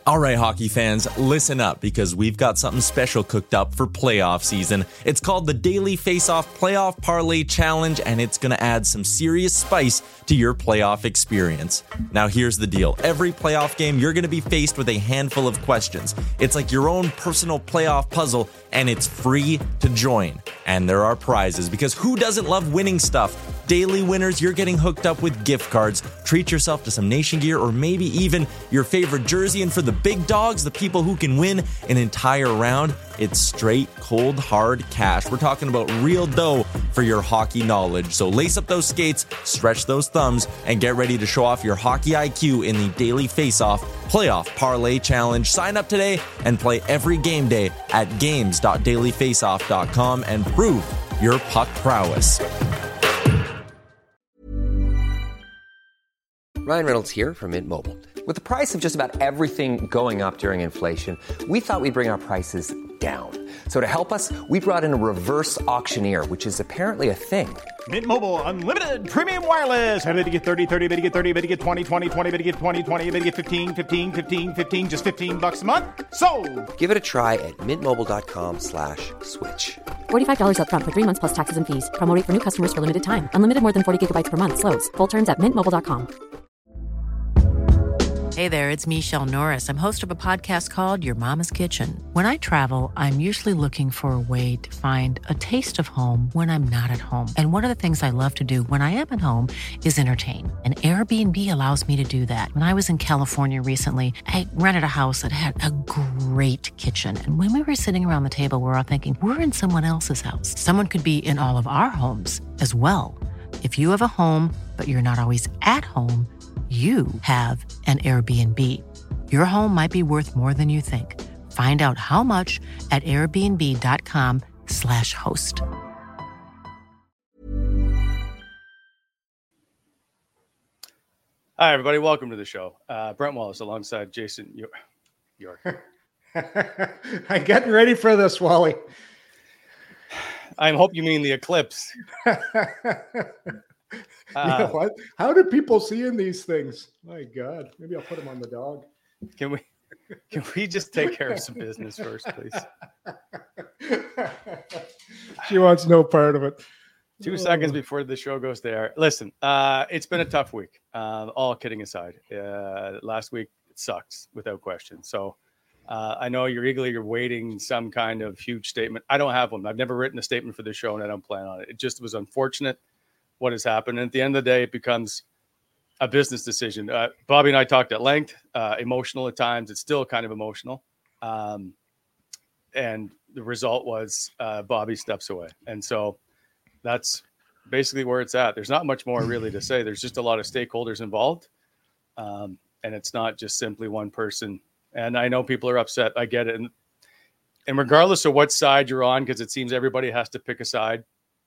All right, hockey fans, listen up because we've got something special cooked up for playoff season. It's called the Daily Face-Off Playoff Parlay Challenge, and it's going to add some serious spice to your playoff experience. Now, here's the deal. Every playoff game, you're going to be faced with a handful of questions. It's like your own personal playoff puzzle, and it's free to join. And there are prizes, because who doesn't love winning stuff? Daily winners, you're getting hooked up with gift cards. Treat yourself to some Nation gear or maybe even your favorite jersey. And for the big dogs, the people who can win an entire round, it's straight, cold, hard cash. We're talking about real dough for your hockey knowledge. So lace up those skates, stretch those thumbs, and get ready to show off your hockey IQ in the Daily Face-Off Playoff Parlay Challenge. Sign up today and play every game day at games.dailyfaceoff.com and prove your puck prowess. Ryan Reynolds here from Mint Mobile. With the price of just about everything going up during inflation, we thought we'd bring our prices down. So to help us, we brought in a reverse auctioneer, which is apparently a thing. Mint Mobile Unlimited Premium Wireless. How to get 30, 30, bit to get 30, bit to get 20, 20, 20, bit to get 20, 20, bit to get 15, 15, 15, 15, just $15 a month? Sold! Give it a try at mintmobile.com/switch. $45 up front for 3 months plus taxes and fees. Promo rate for new customers for limited time. Unlimited more than 40 gigabytes per month. Slows full terms at mintmobile.com. Hey there, it's Michelle Norris. I'm host of a podcast called Your Mama's Kitchen. When I travel, I'm usually looking for a way to find a taste of home when I'm not at home. And one of the things I love to do when I am at home is entertain. And Airbnb allows me to do that. When I was in California recently, I rented a house that had a great kitchen. And when we were sitting around the table, we were all thinking, we're in someone else's house. Someone could be in all of our homes as well. If you have a home, but you're not always at home, you have an Airbnb. Your home might be worth more than you think. Find out how much at airbnb.com/host. Hi, everybody. Welcome to the show. Brent Wallace alongside Jason York. I'm getting ready for this, Wally. I hope you mean the eclipse. You know what? How do people see in these things? My God, maybe I'll put them on the dog. Can we just take care of some business first, please? She wants no part of it. 2 seconds before the show goes there. Listen, it's been a tough week. All kidding aside, last week it sucks without question. So I know you're waiting some kind of huge statement. I don't have one. I've never written a statement for the show, and I don't plan on it. It just was unfortunate what has happened. And at the end of the day, it becomes a business decision. Bobby and I talked at length, emotional at times. It's still kind of emotional. And the result was Bobby steps away. And so that's basically where it's at. There's not much more really to say. There's just a lot of stakeholders involved. And it's not just simply one person. And I know people are upset. I get it. And regardless of what side you're on, because it seems everybody has to pick a side,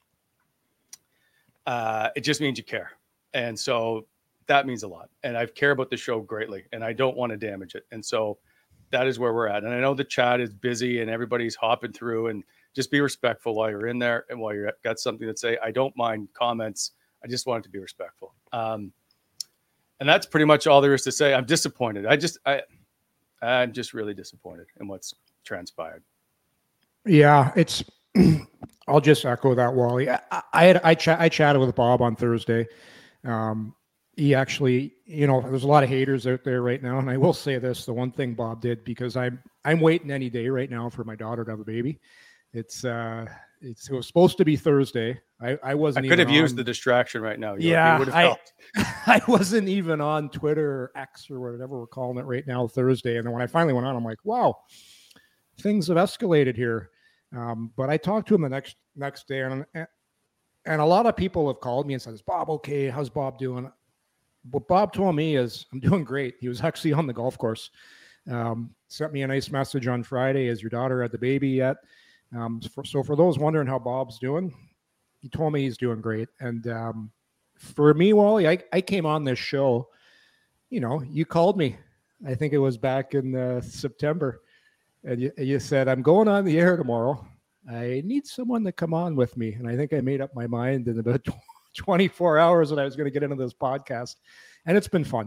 it just means you care. And so that means a lot. And I care about the show greatly, and I don't want to damage it. And so that is where we're at. And I know the chat is busy and everybody's hopping through, and just be respectful while you're in there and while you're got something to say. I don't mind comments. I just want it to be respectful. And that's pretty much all there is to say. I'm disappointed. I'm just really disappointed in what's transpired. Yeah, it's I'll just echo that, Wally. I chatted with Bob on Thursday. He actually, there's a lot of haters out there right now, and I will say this: the one thing Bob did, because I'm waiting any day right now for my daughter to have a baby. It was supposed to be Thursday. I wasn't. I could have used the distraction right now. Yeah, I wasn't even on Twitter or X or whatever we're calling it right now, Thursday. And then when I finally went on, I'm like, wow, things have escalated here. But I talked to him the next day, and a lot of people have called me and said, "Is Bob okay? How's Bob doing?" What Bob told me is, "I'm doing great." He was actually on the golf course. Sent me a nice message on Friday. Has your daughter had the baby yet? So for those wondering how Bob's doing, he told me he's doing great. And for me, Wally, I came on this show. You called me. I think it was back in September. And you said, "I'm going on the air tomorrow. I need someone to come on with me." And I think I made up my mind in about 24 hours that I was going to get into this podcast. And it's been fun.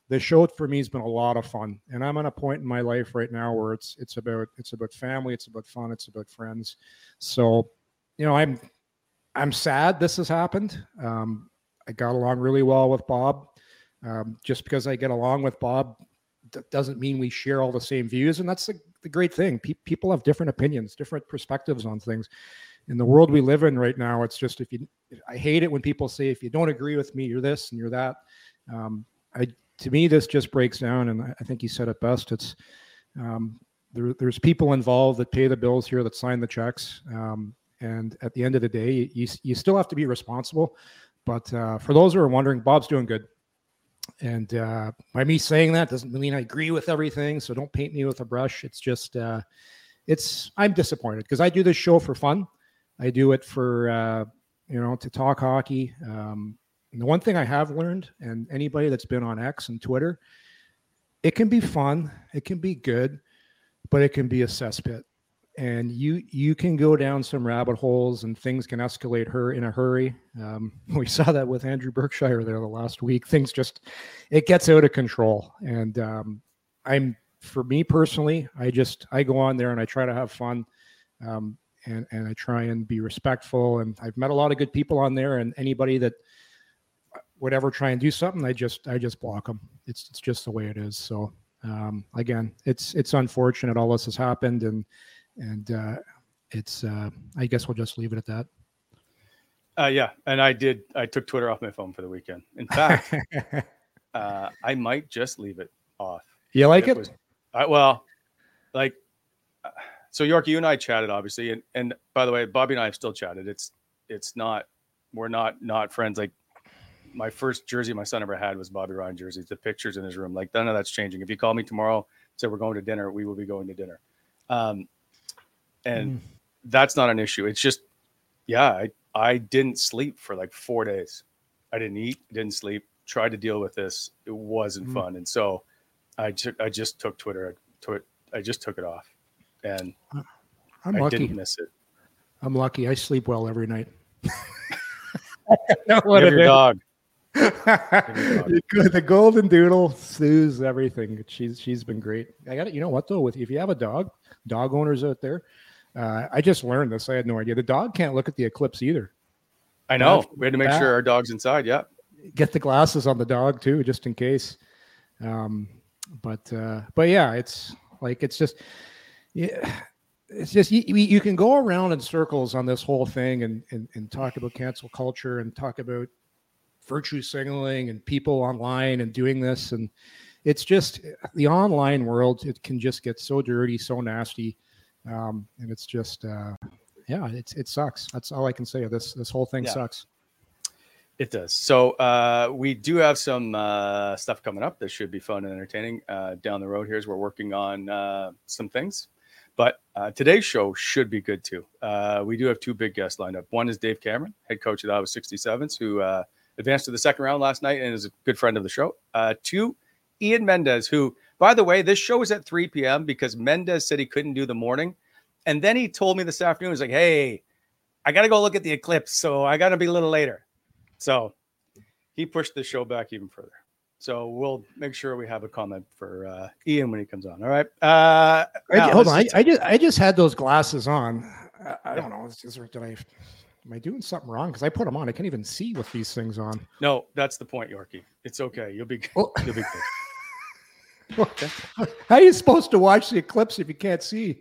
the show for me has been a lot of fun, and I'm at a point in my life right now where it's about family, it's about fun, it's about friends. So, I'm sad this has happened. I got along really well with Bob. Just because I get along with Bob doesn't mean we share all the same views, and that's the great thing. People have different opinions, different perspectives on things. In the world we live in right now, it's just I hate it when people say, if you don't agree with me, you're this and you're that. To me, this just breaks down, and I think you said it best. It's there's people involved that pay the bills here, that sign the checks, and at the end of the day, you still have to be responsible. But for those who are wondering, Bob's doing good. And by me saying that doesn't mean I agree with everything. So don't paint me with a brush. It's just, I'm disappointed because I do this show for fun. I do it for, to talk hockey. And the one thing I have learned, and anybody that's been on X and Twitter, it can be fun. It can be good, but it can be a cesspit. And you can go down some rabbit holes and things can escalate in a hurry. We saw that with Andrew Berkshire there the last week. Things it gets out of control. And for me personally, I go on there and I try to have fun. And I try and be respectful. And I've met a lot of good people on there, and anybody that would ever try and do something, I just block them. It's just the way it is. So again, it's unfortunate all this has happened, and it's I guess we'll just leave it at that. Yeah, and I took Twitter off my phone for the weekend. In fact, I might just leave it off. You like it? So York, you and I chatted obviously, and by the way, Bobby and I have still chatted. It's not, we're not friends. Like, my first jersey my son ever had was Bobby Ryan jersey. The pictures in his room, like, none of that's changing. If you call me tomorrow, say we're going to dinner, we will be going to dinner. And that's not an issue. It's just, I didn't sleep for like 4 days. I didn't eat, didn't sleep, tried to deal with this. It wasn't fun. And so I just took Twitter. I just took it off, and I'm I lucky. didn't miss it. I'm lucky. I sleep well every night. Your dog. The golden doodle soothes everything. She's been great. I got it. You know what though? If you have a dog owners out there, I just learned this. I had no idea. The dog can't look at the eclipse either. I know. We had to make sure our dog's inside. Yeah. Get the glasses on the dog too, just in case. But yeah, it's just you can go around in circles on this whole thing and talk about cancel culture and talk about virtue signaling and people online and doing this. And it's just the online world. It can just get so dirty, so nasty. And it's just, it sucks. That's all I can say. This whole thing sucks. It does. So we do have some stuff coming up that should be fun and entertaining down the road here as we're working on some things. But today's show should be good too. We do have two big guests lined up. One is Dave Cameron, head coach of the Ottawa 67s, who advanced to the second round last night and is a good friend of the show. Two, Ian Mendez, who, by the way, this show is at 3 p.m. because Mendez said he couldn't do the morning. And then he told me this afternoon, he's like, hey, I got to go look at the eclipse, so I got to be a little later. So he pushed the show back even further. So we'll make sure we have a comment for Ian when he comes on. All right. Hold on. I just had those glasses on. I don't know. Am I doing something wrong? Because I put them on. I can't even see with these things on. No, that's the point, Yorkie. It's okay. You'll be good. You'll be good. Okay. How are you supposed to watch the eclipse if you can't see?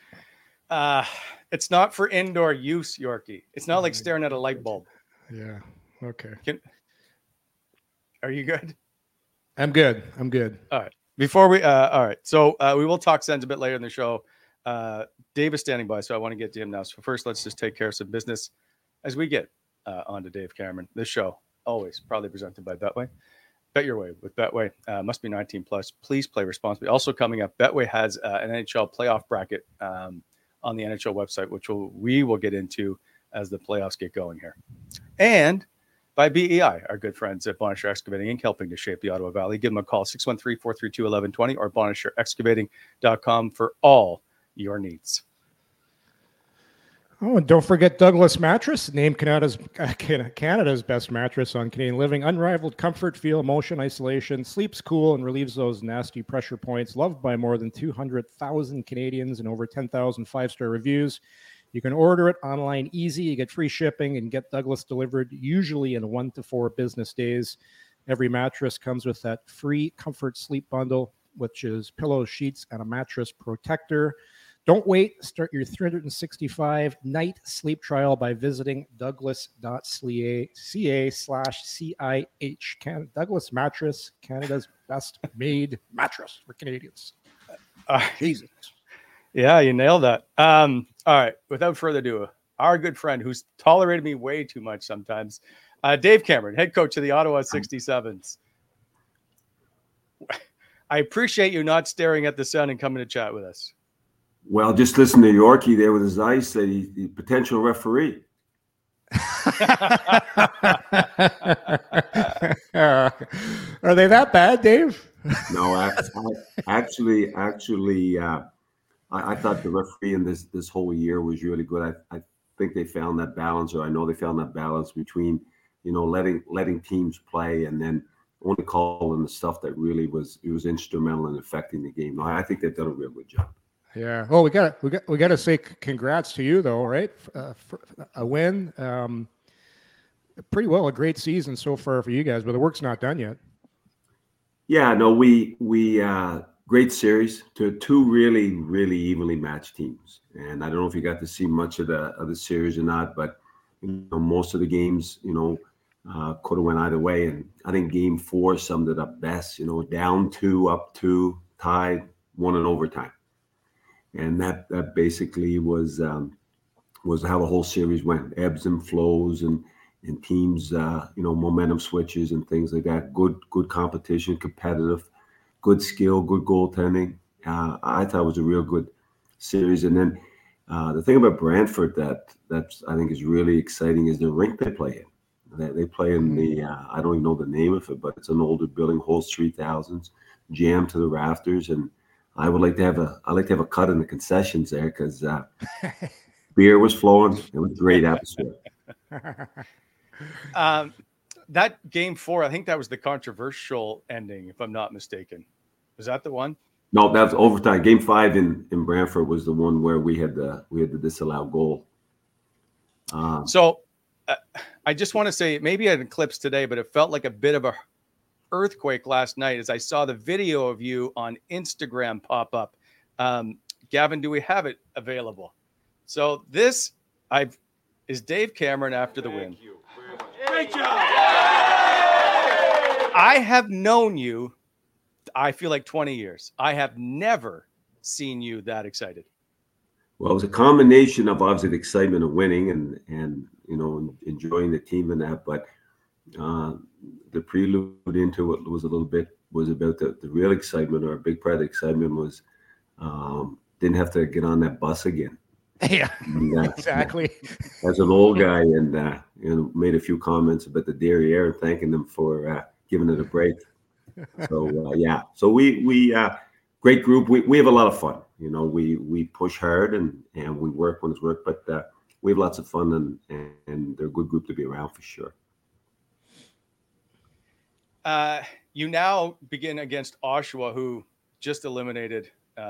It's not for indoor use, Yorkie. It's not like staring at a light bulb. Yeah. Okay. Are you good? I'm good. All right. Before we, all right. So we will talk Sens a bit later in the show. Dave is standing by, so I want to get to him now. So first, let's just take care of some business as we get on to Dave Cameron. This show, always proudly presented by Betway. Bet your way with Betway. Must be 19 plus. Please play responsibly. Also coming up, Betway has an NHL playoff bracket on the NHL website, which we will get into as the playoffs get going here. And by BEI, our good friends at Bonnechere Excavating Inc., helping to shape the Ottawa Valley. Give them a call, 613-432-1120 or BonnechereExcavating.com for all your needs. Oh, and don't forget Douglas Mattress, named Canada's best mattress on Canadian Living. Unrivaled comfort, feel, motion, isolation, sleeps cool, and relieves those nasty pressure points. Loved by more than 200,000 Canadians and over 10,000 five-star reviews. You can order it online easy. You get free shipping and get Douglas delivered usually in 1 to 4 business days. Every mattress comes with that free comfort sleep bundle, which is pillows, sheets, and a mattress protector. Don't wait. Start your 365-night sleep trial by visiting douglas.ca/CIH. Douglas Mattress, Canada's best made mattress for Canadians. Jesus. Yeah, you nailed that. All right. Without further ado, our good friend who's tolerated me way too much sometimes, Dave Cameron, head coach of the Ottawa 67s. I appreciate you not staring at the sun and coming to chat with us. Well, just listen to Yorkie there with his eyes, said he's the potential referee. Are they that bad, Dave? No, actually, I thought the referee in this whole year was really good. I think they found that balance, or I know they found that balance between, letting teams play and then only calling the stuff that really was instrumental in affecting the game. I think they've done a real good job. Yeah. Well, we got to say congrats to you, though, right? For a win. Pretty well a great season so far for you guys, but the work's not done yet. Yeah. No, we great series to 2 really, really evenly matched teams, and I don't know if you got to see much of the series or not, but most of the games, could have went either way, and I think Game 4 summed it up best. Down 2, up 2, tied, 1 in overtime. And that basically was how the whole series went. Ebbs and flows and teams, momentum switches and things like that. Good competition, competitive, good skill, good goaltending. I thought it was a real good series. And then the thing about Brantford that's I think is really exciting is the rink they play in. They play in the I don't even know the name of it, but it's an older building, holds 3,000s, jammed to the rafters, and I like to have a cut in the concessions there because beer was flowing. It was a great atmosphere. That Game 4, I think that was the controversial ending, if I'm not mistaken. Was that the one? No, that was overtime. Game 5 in Brantford was the one where we had the disallowed goal. So I just want to say, maybe I had a clips today, but it felt like a bit of a earthquake last night as I saw the video of you on Instagram pop up. Gavin, do we have it available? So this is Dave Cameron after the win. Great job. I have known you, I feel like 20 years. I have never seen you that excited. Well, it was a combination of obviously the excitement of winning and enjoying the team and that, but the prelude into it was about the real excitement, or a big part of the excitement was didn't have to get on that bus again. Yeah, and, exactly. As an old guy, and made a few comments about the Derriere, thanking them for giving it a break. So so we great group. We have a lot of fun. We push hard and we work when it's work, but we have lots of fun and they're a good group to be around for sure. You now begin against Oshawa, who just eliminated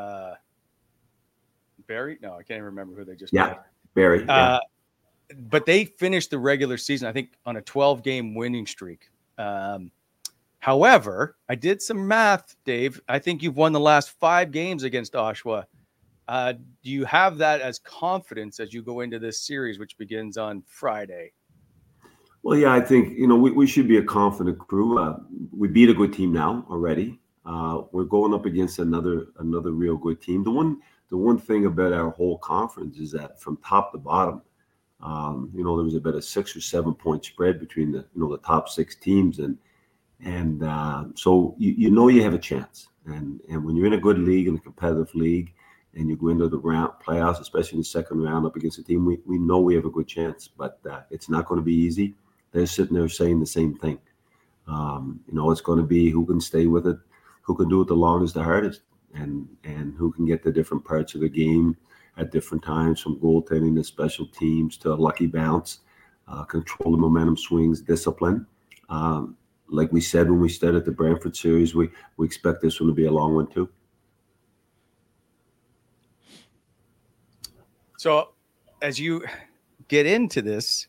Barrie. No, I can't even remember who they just played. Barrie. But they finished the regular season, I think, on a 12-game winning streak. However, I did some math, Dave. I think you've won the last 5 games against Oshawa. Do you have that as confidence as you go into this series, which begins on Friday? Well, yeah, I think, we should be a confident crew. We beat a good team now already. We're going up against another real good team. The one thing about our whole conference is that from top to bottom, there was about a 6 or 7 point spread between the top 6 teams. And so you have a chance. And when you're in a good league, in a competitive league, and you go into the playoffs, especially in the second round up against a team, we know we have a good chance, but it's not going to be easy. They're sitting there saying the same thing. It's going to be who can stay with it, who can do it the longest, the hardest, and who can get the different parts of the game at different times, from goaltending to special teams to a lucky bounce, control the momentum swings, discipline. Like we said when we started the Brantford series, we expect this one to be a long one too. So as you get into this,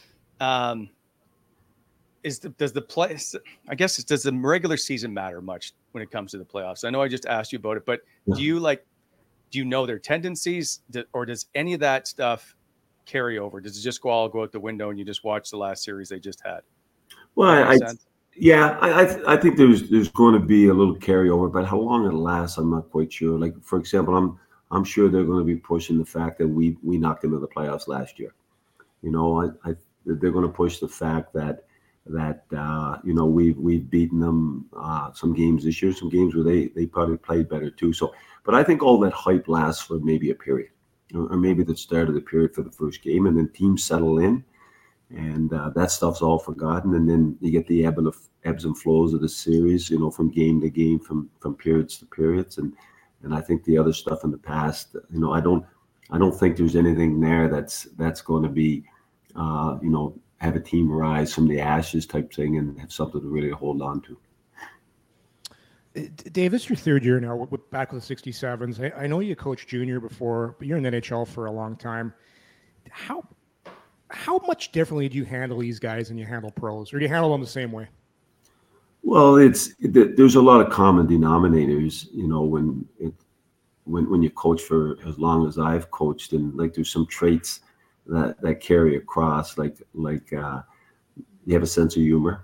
does the regular season matter much when it comes to the playoffs? I know I just asked you about it, but do you know their tendencies, or does any of that stuff carry over? Does it just all go out the window and you just watch the last series they just had? Well, I think there's going to be a little carryover, but how long it'll last, I'm not quite sure. Like, for example, I'm sure they're going to be pushing the fact that we knocked into the playoffs last year. You know, they're going to push the fact that you know, we've beaten them some games this year, some games where they probably played better too. So, but I think all that hype lasts for maybe a period, or maybe the start of the period for the first game, and then teams settle in, and that stuff's all forgotten, and then you get the ebbs and flows of the series, you know, from game to game, from periods to periods, and I think the other stuff in the past, you know, I don't think there's anything there that's going to be, you know, have a team rise from the ashes type thing and have something to really hold on to. Dave, this is your third year now back with the 67s. I know you coached junior before, but you're in the NHL for a long time. How much differently do you handle these guys than you handle pros, or do you handle them the same way? Well, there's a lot of common denominators, you know, when you coach for as long as I've coached, and like there's some traits that carry across, like you have a sense of humor.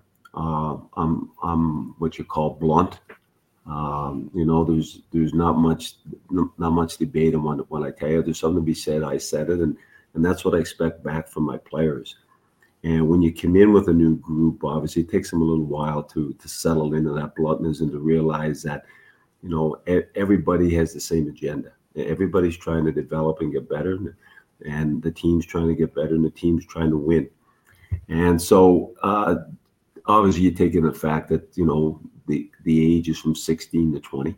I'm what you call blunt. You know, there's not much debate on what I tell you. There's something to be said, I said it, and that's what I expect back from my players. And when you come in with a new group, obviously it takes them a little while to settle into that bluntness and to realize that, you know, everybody has the same agenda. Everybody's trying to develop and get better, and the team's trying to get better, and the team's trying to win. And so obviously you take in the fact that, you know, the age is from 16 to 20.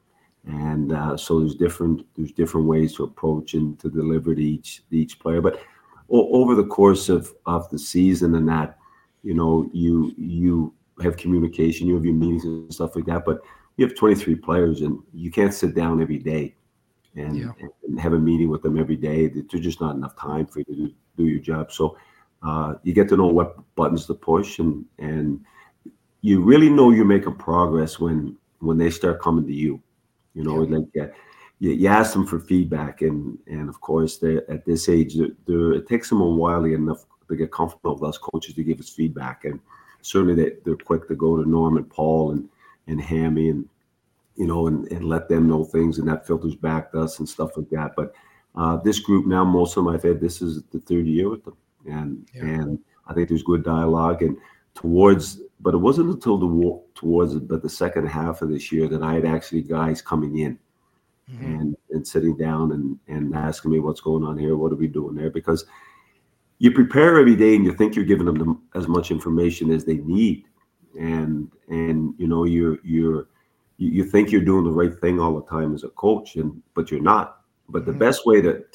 And so there's different ways to approach and to deliver to each player. But over the course of the season and that, you know, you have communication, you have your meetings and stuff like that, but you have 23 players, and you can't sit down every day and have a meeting with them every day. There's just not enough time for you to do your job. So you get to know what buttons to push, and you really know you're making progress when they start coming to you. You know, like you ask them for feedback, and of course, at this age, it takes them a while enough to get comfortable with us coaches to give us feedback. And certainly they're quick to go to Norm and Paul and Hammy, and you know, and let them know things, and that filters back to us and stuff like that. But this group now, most of them I've had, this is the third year with them, and I think there's good dialogue. And but it wasn't until the second half of this year that I had actually guys coming in and sitting down and asking me what's going on here, what are we doing there, because you prepare every day and you think you're giving them as much information as they need, and you know you think you're doing the right thing all the time as a coach, but you're not. But the best way to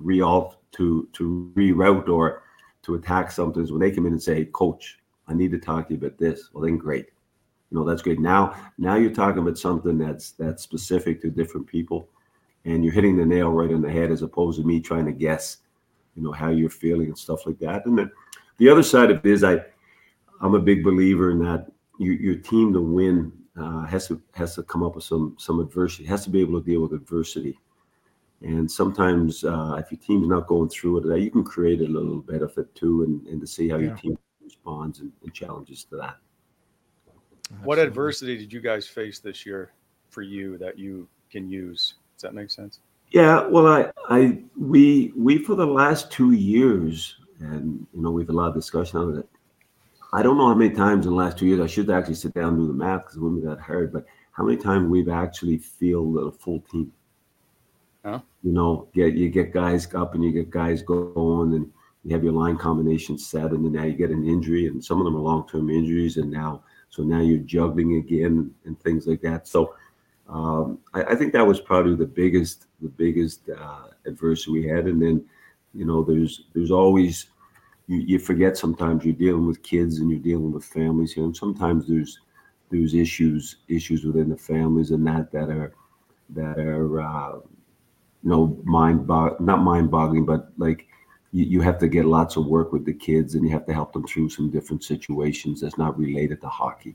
reroute or to attack something is when they come in and say, "Coach, I need to talk to you about this." Well, then great. You know, that's great. Now you're talking about something that's specific to different people, and you're hitting the nail right on the head, as opposed to me trying to guess, you know, how you're feeling and stuff like that. And then the other side of it is I'm a big believer in that your team to win has to come up with some adversity, has to be able to deal with adversity. And sometimes if your team's not going through it, you can create a little benefit too, and to see how your team responds and challenges to that. What adversity did you guys face this year for you that you can use? Does that make sense? Yeah, well, we for the last 2 years, and you know, we've had a lot of discussion on it. I don't know how many times in the last 2 years, I should actually sit down and do the math because it wouldn't be that hard, but how many times we've actually fielded a full team. Huh? You know, you get guys up and you get guys going, and you have your line combination set, and then now you get an injury, and some of them are long-term injuries, and now you're juggling again and things like that. So I think that was probably the biggest adversity we had. And then, there's always, you forget sometimes you're dealing with kids and you're dealing with families here, and sometimes there's issues within the families and that are not mind-boggling, but like you have to get lots of work with the kids and you have to help them through some different situations that's not related to hockey.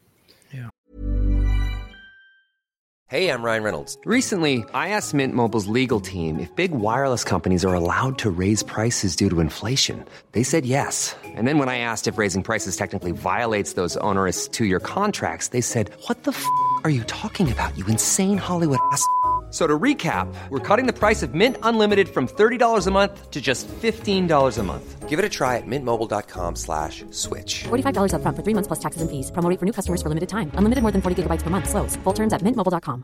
Hey, I'm Ryan Reynolds. Recently, I asked Mint Mobile's legal team if big wireless companies are allowed to raise prices due to inflation. They said yes. And then when I asked if raising prices technically violates those onerous 2-year contracts, they said, "What the f*** are you talking about, you insane Hollywood ass?" So to recap, we're cutting the price of Mint Unlimited from $30 a month to just $15 a month. Give it a try at mintmobile.com/switch. $45 up front for 3 months plus taxes and fees. Promo rate for new customers for limited time. Unlimited more than 40 gigabytes per month. Slows full terms at mintmobile.com.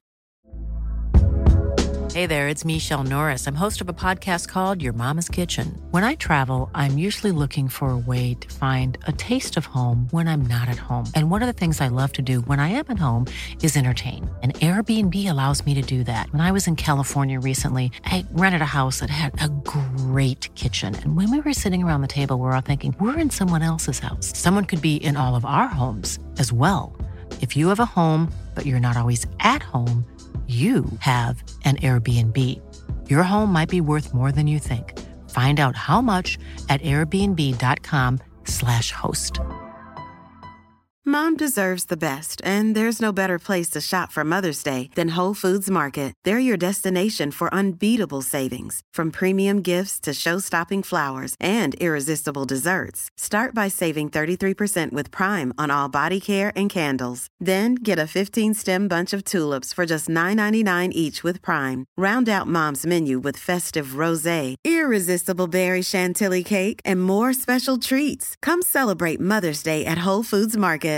Hey there, it's Michelle Norris. I'm host of a podcast called Your Mama's Kitchen. When I travel, I'm usually looking for a way to find a taste of home when I'm not at home. And one of the things I love to do when I am at home is entertain. And Airbnb allows me to do that. When I was in California recently, I rented a house that had a great kitchen. And when we were sitting around the table, we're all thinking, we're in someone else's house. Someone could be in all of our homes as well. If you have a home, but you're not always at home, you have an Airbnb. Your home might be worth more than you think. Find out how much at airbnb.com/host. Mom deserves the best, and there's no better place to shop for Mother's Day than Whole Foods Market. They're your destination for unbeatable savings, from premium gifts to show-stopping flowers and irresistible desserts. Start by saving 33% with Prime on all body care and candles. Then get a 15-stem bunch of tulips for just $9.99 each with Prime. Round out Mom's menu with festive rosé, irresistible berry chantilly cake, and more special treats. Come celebrate Mother's Day at Whole Foods Market.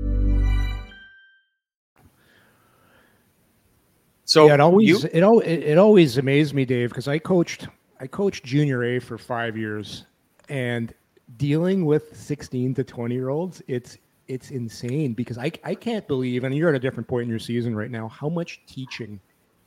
So yeah, it always amazed me, Dave, because I coached junior A for 5 years, and dealing with 16 to 20-year-olds, it's insane because I can't believe, and you're at a different point in your season right now, how much teaching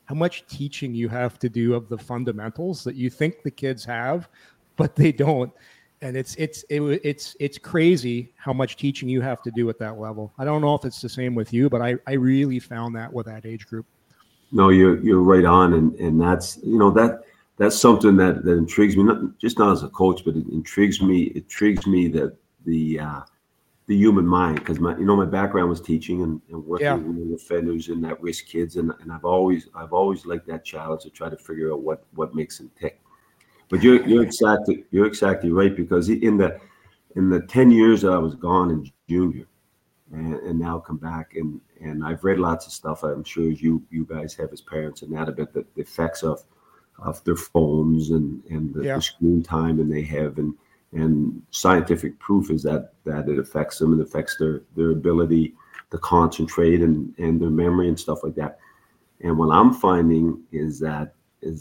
you have to do of the fundamentals that you think the kids have, but they don't. And it's crazy how much teaching you have to do at that level. I don't know if it's the same with you, but I really found that with that age group. No, you're right on, and that's that's something that intrigues me, not as a coach, but it intrigues me. It intrigues me that the human mind, because my background was teaching and working with offenders and at-risk kids, and I've always liked that challenge to try to figure out what makes them tick. But you're exactly right, because in the 10 years that I was gone in junior, and now come back, and I've read lots of stuff. I'm sure you guys have as parents and that about the effects of their phones and the screen time and they have, and scientific proof is that it affects them and affects their ability to concentrate and their memory and stuff like that. And what I'm finding is that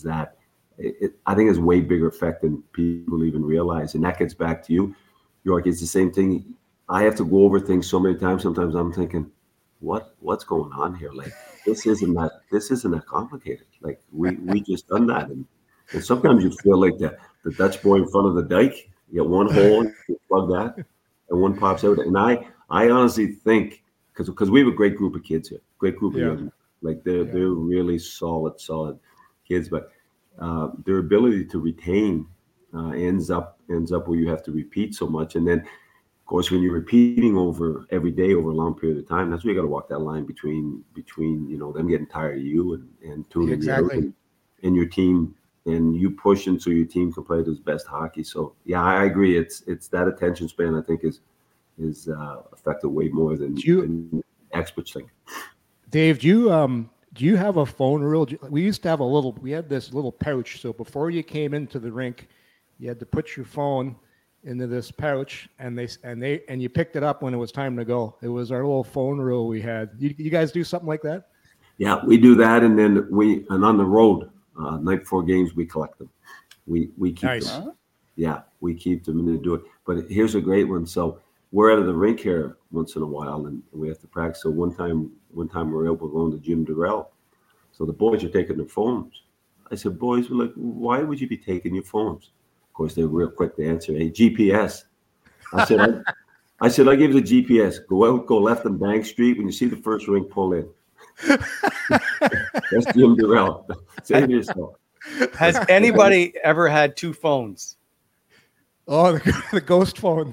I think it's a way bigger effect than people even realize. And that gets back to you, York. It's the same thing. I have to go over things so many times. Sometimes I'm thinking, what's going on here? Like this isn't that complicated. Like we just done that, and sometimes you feel like the Dutch boy in front of the dike. You get one hole, you plug that, and one pops out. And I honestly think because we have a great group of kids here, great group of young, like they're really solid kids, but their ability to retain ends up where you have to repeat so much, and then. Of course, when you're repeating over every day over a long period of time, that's where you got to walk that line between them getting tired of you and tuning you out and your team and you pushing so your team can play its best hockey. So yeah, I agree. It's that attention span I think is affected way more than experts think. Dave, do you have a phone rule? We used to have we had this little pouch. So before you came into the rink, you had to put your phone into this pouch, and you picked it up when it was time to go. It was our little phone rule we had. You guys do something like that? Yeah, we do that, and then on the road, night before games, we collect them. We keep them. Yeah, we keep them and they do it. But here's a great one. So we're out of the rink here once in a while, and we have to practice. So one time one time we were able to go into Jim Durrell. So the boys are taking their phones. I said, boys, were like, why would you be taking your phones? Of course, they were real quick to answer. Hey, GPS. I said, I give you the GPS. Go out, go left on Bank Street. When you see the first ring, pull in. That's Jim Durrell. Save yourself. Has anybody ever had two phones? Oh, the ghost phone.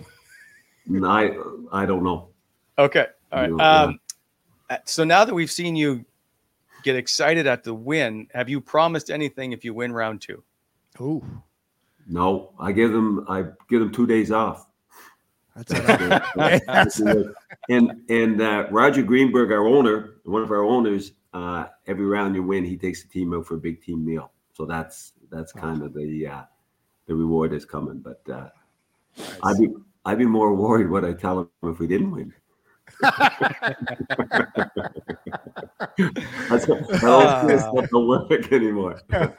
I don't know. Okay. All right. So now that we've seen you get excited at the win, have you promised anything if you win round 2? Ooh. No, I give them 2 days off. That's and Roger Greenberg, our owner, one of our owners, every round you win, he takes the team out for a big team meal. So that's kind of the reward that's coming. But nice. I'd be more worried what I tell them if we didn't win. That's not the work anymore.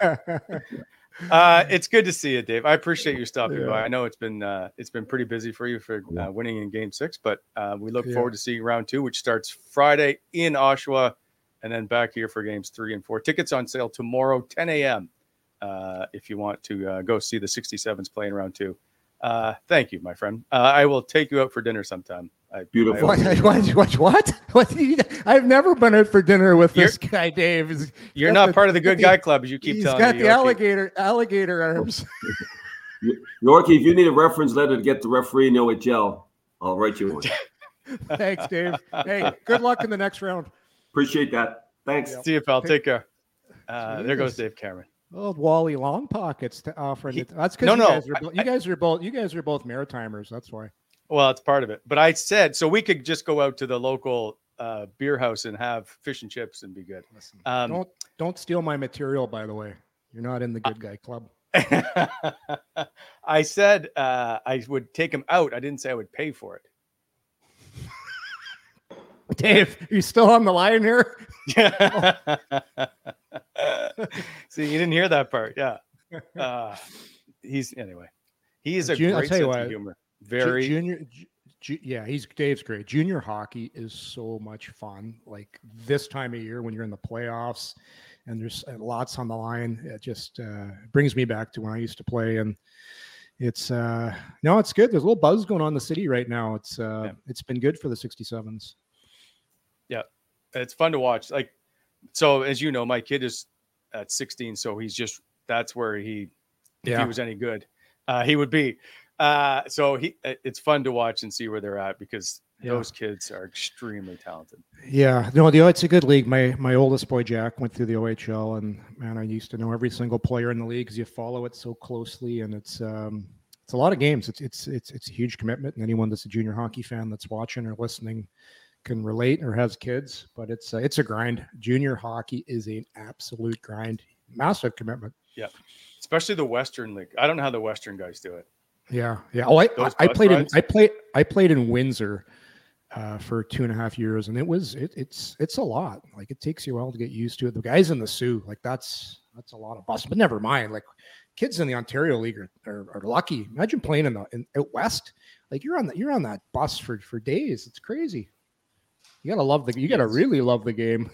It's good to see you, Dave. I appreciate you stopping by. I know it's been pretty busy for you for winning in Game 6, but we look forward to seeing round 2, which starts Friday in Oshawa, and then back here for games 3 and 4. Tickets on sale tomorrow, 10 a.m. If you want to go see the 67s play in round 2. Thank you, my friend. I will take you out for dinner sometime. Beautiful. What? I've never been out for dinner with this guy, Dave. You're not part of the good guy club, as you keep telling me. He's got the alligator arms. Yorkie, if you need a reference letter to get the referee in OHL, I'll write you one. Thanks, Dave. Hey, good luck in the next round. Appreciate that. Thanks. See you, pal. Take care. There goes Dave Cameron. Old Wally Long Pockets to offer. That's because you guys are both Maritimers. That's why. Well, it's part of it. But I said, so we could just go out to the local beer house and have fish and chips and be good. Listen, don't steal my material, by the way. You're not in the good guy club. I said I would take him out. I didn't say I would pay for it. Dave, are you still on the line here? See, you didn't hear that part. Yeah. He is a great sense of humor. Dave's great. Junior hockey is so much fun. Like this time of year when you're in the playoffs and there's lots on the line, it just brings me back to when I used to play. And it's it's good. There's a little buzz going on in the city right now. It's been good for the 67s. Yeah, it's fun to watch. Like, so as you know, my kid is at 16, so that's where if he was any good, he would be. So it's fun to watch and see where they're at because those kids are extremely talented. Yeah, no, it's a good league. My oldest boy Jack went through the OHL, and man, I used to know every single player in the league because you follow it so closely, and it's a lot of games. It's a huge commitment, and anyone that's a junior hockey fan that's watching or listening can relate or has kids, but it's a grind. Junior hockey is an absolute grind, massive commitment. Yeah, especially the Western League. I don't know how the Western guys do it. Yeah. Oh, I played in Windsor for 2.5 years, and it's a lot. Like it takes you a while to get used to it. The guys in the Sioux, like that's a lot of bus. But never mind. Like kids in the Ontario League are lucky. Imagine playing in out west. Like you're on that bus for days. It's crazy. You gotta really love the game.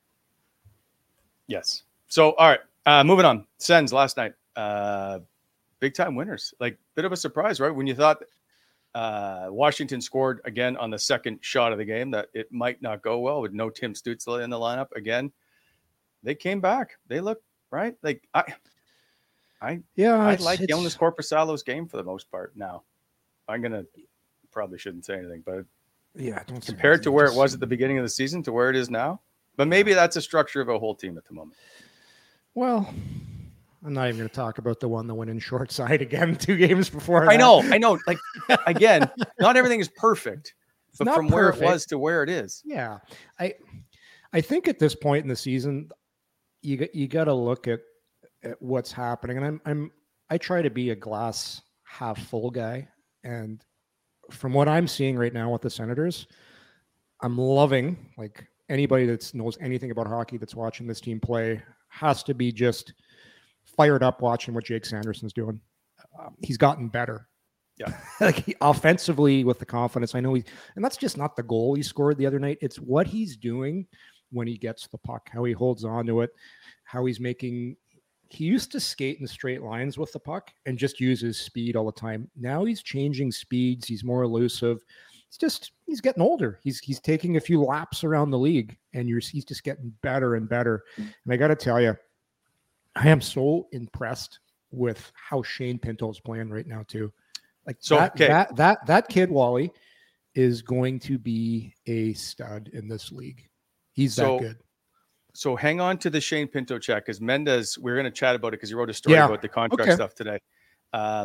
Yes. So all right, moving on. Sens last night. Big time winners, like bit of a surprise, right? When you thought Washington scored again on the second shot of the game, that it might not go well with no Tim Stützle in the lineup again. They came back. They look right. Like I like Jonas Korpisalo's game for the most part. Now probably shouldn't say anything, but compared to where it was at the beginning of the season to where it is now, but maybe that's a structure of a whole team at the moment. Well, I'm not even going to talk about the one that went in short side again 2 games before. I know. Like, again, not everything is perfect, but from where it was to where it is. Yeah. I think at this point in the season, you got to look at what's happening. And I try to be a glass half full guy. And from what I'm seeing right now with the Senators, I'm loving, like anybody that knows anything about hockey that's watching this team play has to be just fired up watching what Jake Sanderson's doing. He's gotten better. Yeah. Like offensively with the confidence. I know and that's just not the goal he scored the other night. It's what he's doing when he gets the puck, how he holds on to it, how he's making. He used to skate in straight lines with the puck and just use his speed all the time. Now he's changing speeds. He's more elusive. He's getting older. He's taking a few laps around the league, and he's just getting better and better. And I got to tell you, I am so impressed with how Shane Pinto is playing right now too. Like that kid Wally is going to be a stud in this league. He's that good. So hang on to the Shane Pinto chat, because Mendez, we're going to chat about it because he wrote a story about the contract stuff today. I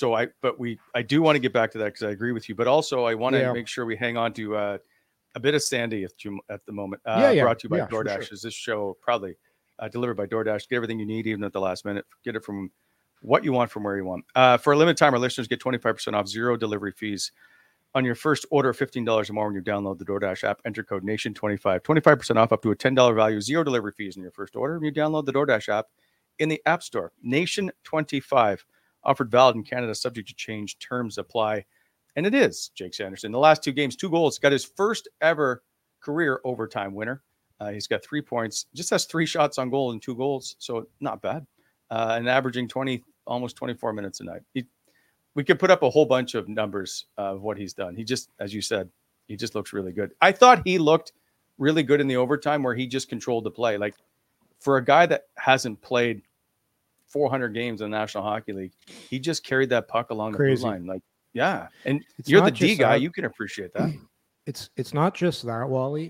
do want to get back to that because I agree with you, but also I want to make sure we hang on to a bit of Sandy at the moment. Brought to you by DoorDash. Sure. Is this show probably delivered by DoorDash? Get everything you need, even at the last minute. Get it from what you want, from where you want. For a limited time, our listeners get 25% off, 0 delivery fees on your first order of $15 or more when you download the DoorDash app. Enter code NATION25. 25% off up to a $10 value, 0 delivery fees on your first order when you download the DoorDash app in the App Store. NATION25. Offered valid in Canada, subject to change. Terms apply. And it is Jake Sanderson. The last 2 games, 2 goals. Got his first ever career overtime winner. He's got 3 points. Just has 3 shots on goal and 2 goals. So not bad. And averaging almost 24 minutes a night. We could put up a whole bunch of numbers of what he's done. He just, as you said, he just looks really good. I thought he looked really good in the overtime where he just controlled the play. Like, for a guy that hasn't played 400 games in the National Hockey League, he just carried that puck along the blue line. Like, yeah. And you're the D guy. You can appreciate that. It's not just that, Wally.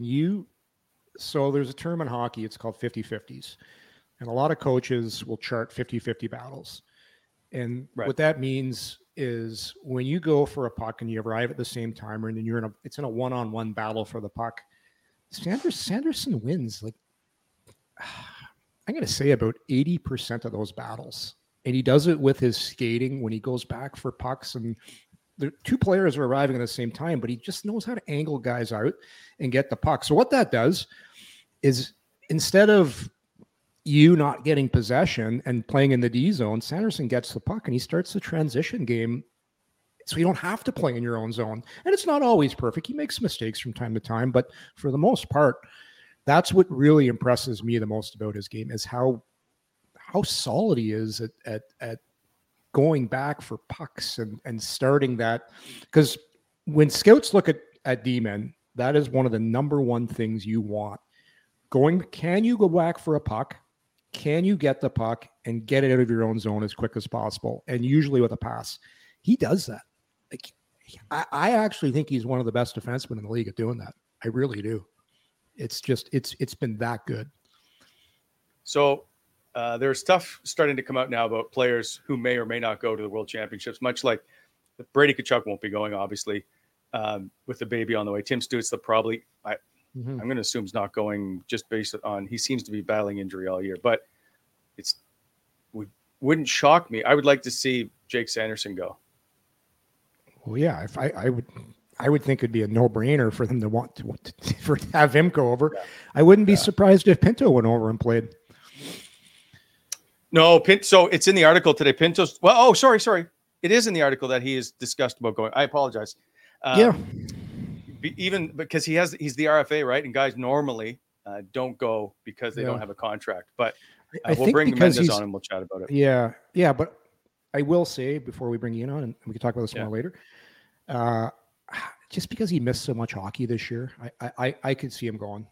So there's a term in hockey, it's called 50-50s. And a lot of coaches will chart 50-50 battles. And what that means is when you go for a puck and you arrive at the same time, and then it's in a one-on-one battle for the puck, Sanderson wins. Like, I'm going to say about 80% of those battles. And he does it with his skating when he goes back for pucks. And the 2 players are arriving at the same time, but he just knows how to angle guys out and get the puck. So what that does is, instead of you not getting possession and playing in the D zone, Sanderson gets the puck and he starts the transition game. So you don't have to play in your own zone. And it's not always perfect. He makes mistakes from time to time, but for the most part, that's what really impresses me the most about his game, is how solid he is at going back for pucks and starting that. Because when scouts look at D-men, that is one of the number one things you want. Can you go back for a puck? Can you get the puck and get it out of your own zone as quick as possible? And usually with a pass. He does that. Like, I actually think he's one of the best defensemen in the league at doing that. I really do. It's just, it's been that good. So there's stuff starting to come out now about players who may or may not go to the World Championships, much like Brady Tkachuk won't be going, obviously, with the baby on the way. Tim Stützle probably, I'm going to assume, is not going, just based on, he seems to be battling injury all year, but wouldn't shock me. I would like to see Jake Sanderson go. Well, yeah, if I would think it'd be a no-brainer for them to want to have him go over. Yeah. I wouldn't be surprised if Pinto went over and played. No, so it's in the article today. Pinto's, sorry. It is in the article that he is discussed about going. I apologize. Even because he's the RFA, right? And guys normally don't go because they don't have a contract. But we'll bring Mendez on and we'll chat about it. Yeah. But I will say, before we bring Ian on, and we can talk about this more later, just because he missed so much hockey this year, I could see him going.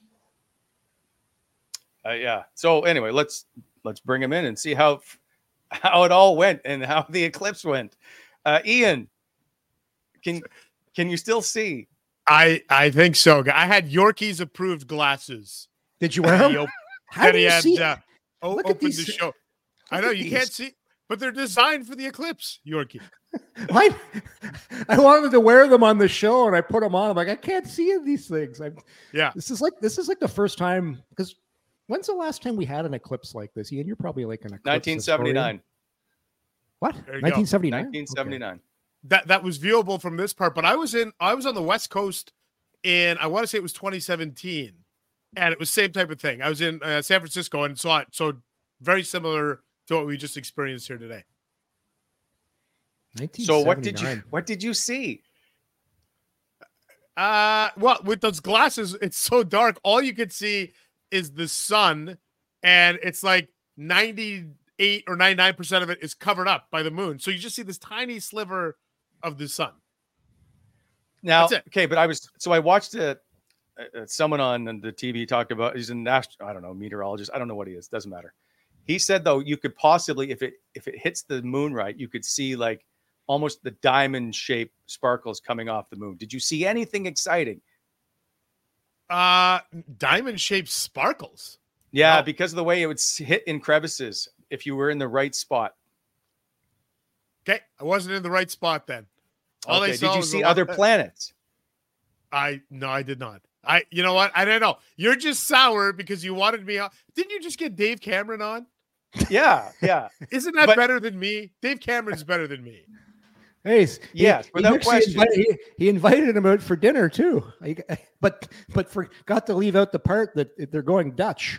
So anyway, let's bring him in and see how it all went and how the eclipse went. Ian, can you still see? I think so. I had Yorkie's approved glasses. Did you wear them? How do you see? Look at these. The show. I know you can't see, but they're designed for the eclipse, Yorkie. I wanted to wear them on the show, and I put them on. I'm like, I can't see these things. This is like the first time, because when's the last time we had an eclipse like this? Ian, you're probably like an eclipse 1979. Historian. What? 1979. 1979. Okay. That was viewable from this part, but I was on the West Coast, and I want to say it was 2017, and it was same type of thing. I was in San Francisco and saw it, so very similar to what we just experienced here today. So what did you see? Well, with those glasses, it's so dark. All you could see is the sun, and it's like 98 or 99% of it is covered up by the moon. So you just see this tiny sliver of the sun. Now, okay, but I watched someone on the TV talked about, he's a meteorologist. I don't know what he is. Doesn't matter. He said though, you could possibly, if it hits the moon right, you could see like almost the diamond shaped sparkles coming off the moon. Did you see anything exciting? Diamond shaped sparkles. Yeah, because of the way it would hit in crevices if you were in the right spot. Okay, I wasn't in the right spot then. Did you see other planets? No, I did not. You know what? I don't know. You're just sour because you wanted me on. Didn't you just get Dave Cameron on? Yeah. Isn't that better than me? Dave Cameron's better than me. Hey, yes, without question. He invited him out for dinner too, but forgot to leave out the part that they're going Dutch.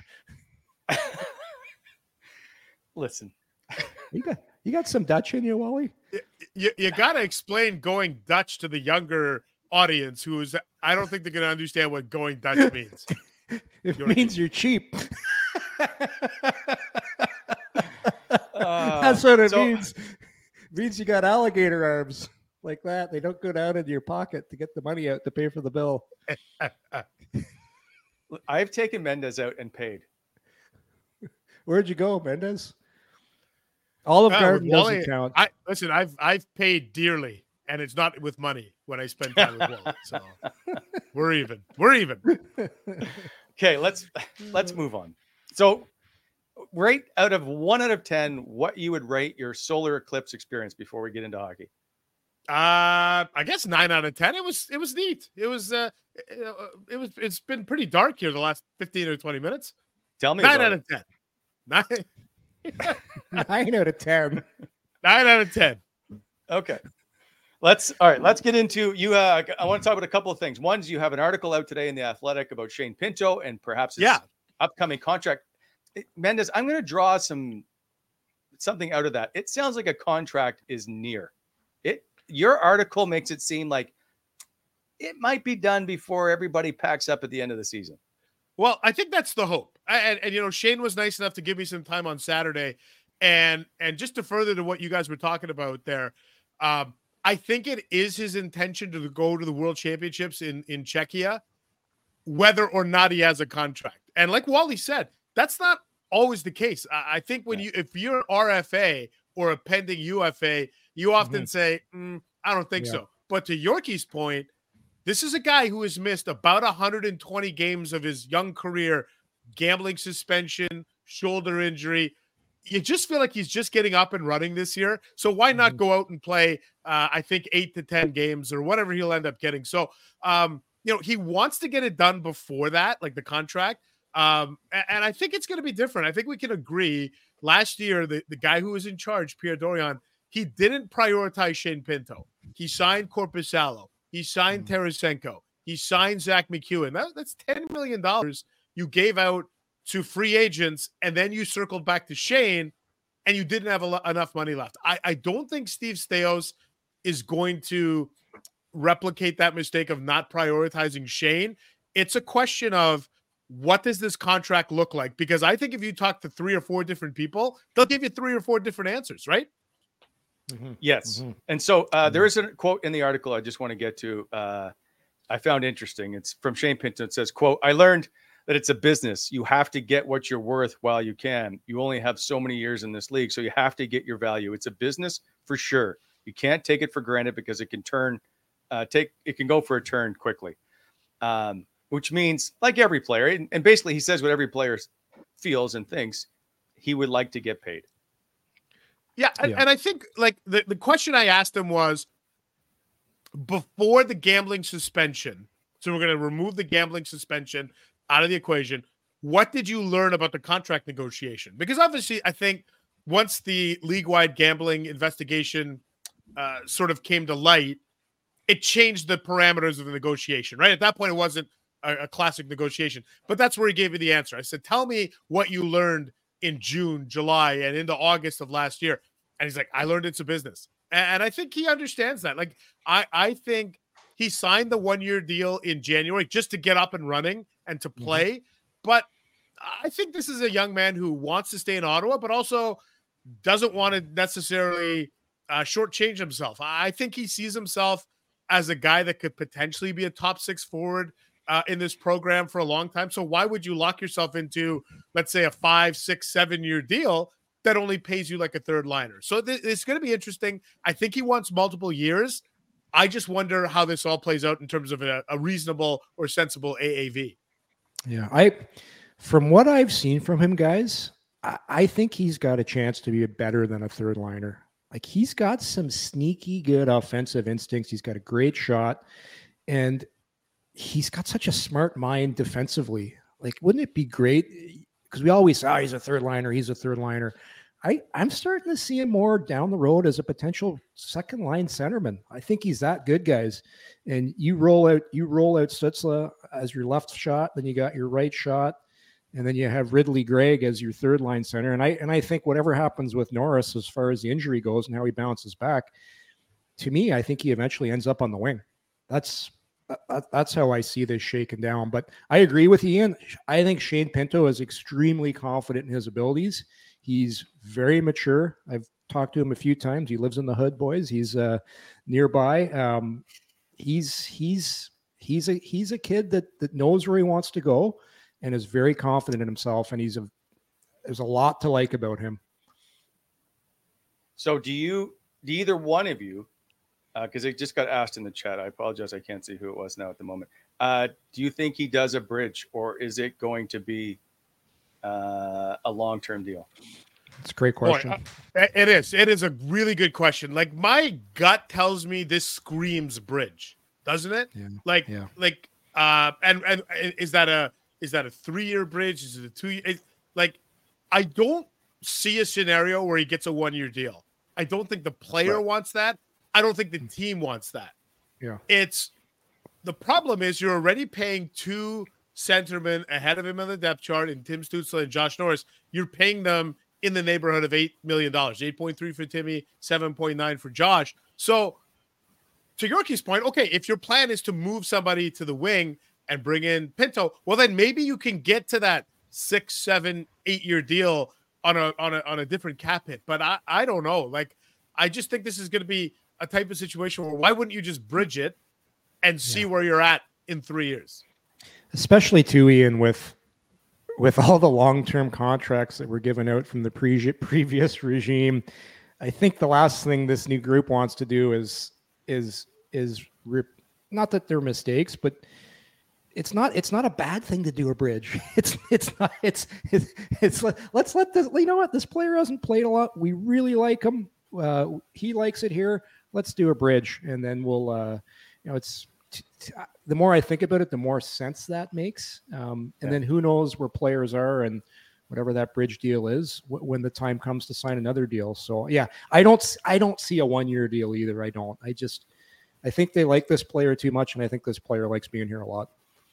Listen, you got some Dutch in you, Wally. You got to explain going Dutch to the younger audience, who's I don't think they're going to understand what going Dutch means. It means you're cheap. That's what it means. Means you got alligator arms like that. They don't go down into your pocket to get the money out to pay for the bill. I've taken Mendez out and paid. Where'd you go, Mendez? Olive Garden doesn't count. I've paid dearly, and it's not with money when I spend time with Wally. So we're even. Okay, let's move on. So, rate out of 1 out of 10 what you would rate your solar eclipse experience before we get into hockey. I guess 9 out of 10. It was neat. It's been pretty dark here the last 15 or 20 minutes. Tell me 9 out of 10. 9 out of 10. 9 out of 10. Okay. Let's get into you. I want to talk about a couple of things. One is you have an article out today in The Athletic about Shane Pinto and perhaps his upcoming contract. Mendez, I'm going to draw something out of that. It sounds like a contract is near. Your article makes it seem like it might be done before everybody packs up at the end of the season. Well, I think that's the hope. And Shane was nice enough to give me some time on Saturday. And just to further to what you guys were talking about there, I think it is his intention to go to the World Championships in Czechia, whether or not he has a contract. And like Wally said, that's not always the case. I think if you're an RFA or a pending UFA, you often say, I don't think so. But to Yorkie's point, this is a guy who has missed about 120 games of his young career, gambling suspension, shoulder injury. You just feel like he's just getting up and running this year. So why not go out and play, I think, 8 to 10 games or whatever he'll end up getting. So, he wants to get it done before that, like the contract. And I think it's going to be different. I think we can agree last year, the guy who was in charge, Pierre Dorion, he didn't prioritize Shane Pinto. He signed Korpisalo. He signed Tarasenko. He signed Zach McEwen. That's $10 million you gave out to free agents, and then you circled back to Shane, and you didn't have enough money left. I don't think Steve Staios is going to replicate that mistake of not prioritizing Shane. It's a question of, what does this contract look like? Because I think if you talk to 3 or 4 different people, they'll give you 3 or 4 different answers, right? Yes. And so there is a quote in the article I just want to get to. I found interesting. It's from Shane Pinto. It says, quote, "I learned that it's a business. You have to get what you're worth while you can. You only have so many years in this league, so you have to get your value. It's a business for sure. You can't take it for granted because it can it can go for a turn quickly." Which means, like every player, and basically he says what every player feels and thinks, he would like to get paid. Yeah. And I think like the question I asked him was, before the gambling suspension, so we're going to remove the gambling suspension out of the equation, what did you learn about the contract negotiation? Because obviously I think once the league-wide gambling investigation sort of came to light, it changed the parameters of the negotiation, right? At that point, it wasn't a classic negotiation, but that's where he gave me the answer. I said, tell me what you learned in June, July, and into August of last year. And he's like, I learned it's a business. And I think he understands that. Like, I think he signed the 1-year deal in January just to get up and running and to play. But I think this is a young man who wants to stay in Ottawa, but also doesn't want to necessarily shortchange himself. I think he sees himself as a guy that could potentially be a top 6 forward in this program for a long time. So why would you lock yourself into, let's say, a 5, 6, 7-year deal that only pays you like a third liner? So it's going to be interesting. I think he wants multiple years. I just wonder how this all plays out in terms of a reasonable or sensible AAV. Yeah, from what I've seen from him, guys, I think he's got a chance to be better than a third liner. Like, he's got some sneaky good offensive instincts. He's got a great shot, and he's got such a smart mind defensively. Like, wouldn't it be great? Because we always say, he's a third liner. He's a third liner. I'm starting to see him more down the road as a potential second line centerman. I think he's that good, guys. And you roll out Stützle as your left shot, then you got your right shot, and then you have Ridley Gregg as your third line center. And I think whatever happens with Norris as far as the injury goes and how he bounces back, to me, I think he eventually ends up on the wing. That's how I see this shaken down. But I agree with Ian. I think Shane Pinto is extremely confident in his abilities. He's very mature. I've talked to him a few times. He lives in the hood, boys. He's nearby. He's a kid that knows where he wants to go and is very confident in himself. And there's a lot to like about him. So do either one of you, because it just got asked in the chat, I apologize, I can't see who it was now at the moment. Do you think he does a bridge, or is it going to be a long-term deal? It's a great question. Boy, it is. It is a really good question. Like, my gut tells me this screams bridge, doesn't it? Yeah. And is that a 3-year bridge? Is it a 2-year? Like, I don't see a scenario where he gets a 1-year deal. I don't think the player wants that. I don't think the team wants that. Yeah. The problem is you're already paying 2 centermen ahead of him on the depth chart in Tim Stützle and Josh Norris. You're paying them in the neighborhood of $8 million, 8.3 for Timmy, 7.9 for Josh. So to Yorkie's point, okay, if your plan is to move somebody to the wing and bring in Pinto, well, then maybe you can get to that 6, 7, 8-year deal on a different cap hit. But I don't know. Like, I just think this is going to be a type of situation where why wouldn't you just bridge it and see where you're at in 3 years? Especially too, Ian, with all the long-term contracts that were given out from the previous regime. I think the last thing this new group wants to do is not that they're mistakes, but it's not a bad thing to do a bridge. Let's let this, you know what, this player hasn't played a lot. We really like him. He likes it here. Let's do a bridge. And then we'll, the more I think about it, the more sense that makes. And then who knows where players are and whatever that bridge deal is when the time comes to sign another deal. So yeah, I don't see a 1-year deal either. I think they like this player too much. And I think this player likes being here a lot.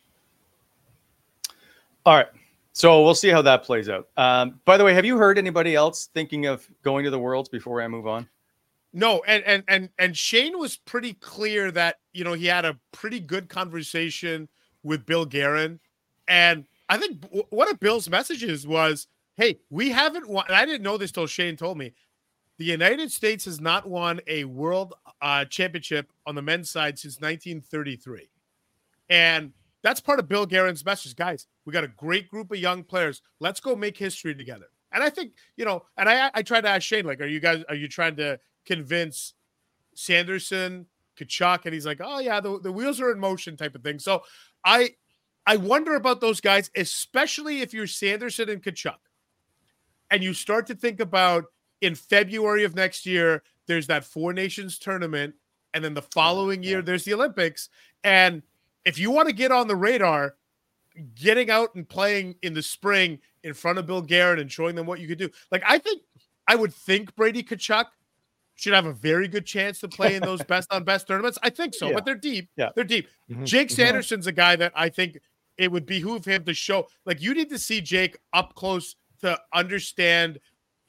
All right. So we'll see how that plays out. By the way, have you heard anybody else thinking of going to the Worlds before I move on? No, and Shane was pretty clear that, you know, he had a pretty good conversation with Bill Guerin. And I think one of Bill's messages was, hey, we haven't won. And I didn't know this till Shane told me. The United States has not won a world championship on the men's side since 1933. And that's part of Bill Guerin's message. Guys, we got a great group of young players. Let's go make history together. And I think, you know, and I tried to ask Shane, like, are you trying to convince Sanderson, Tkachuk? And he's like, oh yeah, the wheels are in motion type of thing. So I wonder about those guys, especially if you're Sanderson and Tkachuk and you start to think about in February of next year, there's that 4 Nations tournament. And then the following year, there's the Olympics. And if you want to get on the radar, getting out and playing in the spring in front of Bill Guerin and showing them what you could do. Like, I would think Brady Tkachuk should have a very good chance to play in those best on best tournaments. I think so, but they're deep. Yeah. They're deep. Mm-hmm. Jake Sanderson's a guy that I think it would behoove him to show, like, you need to see Jake up close to understand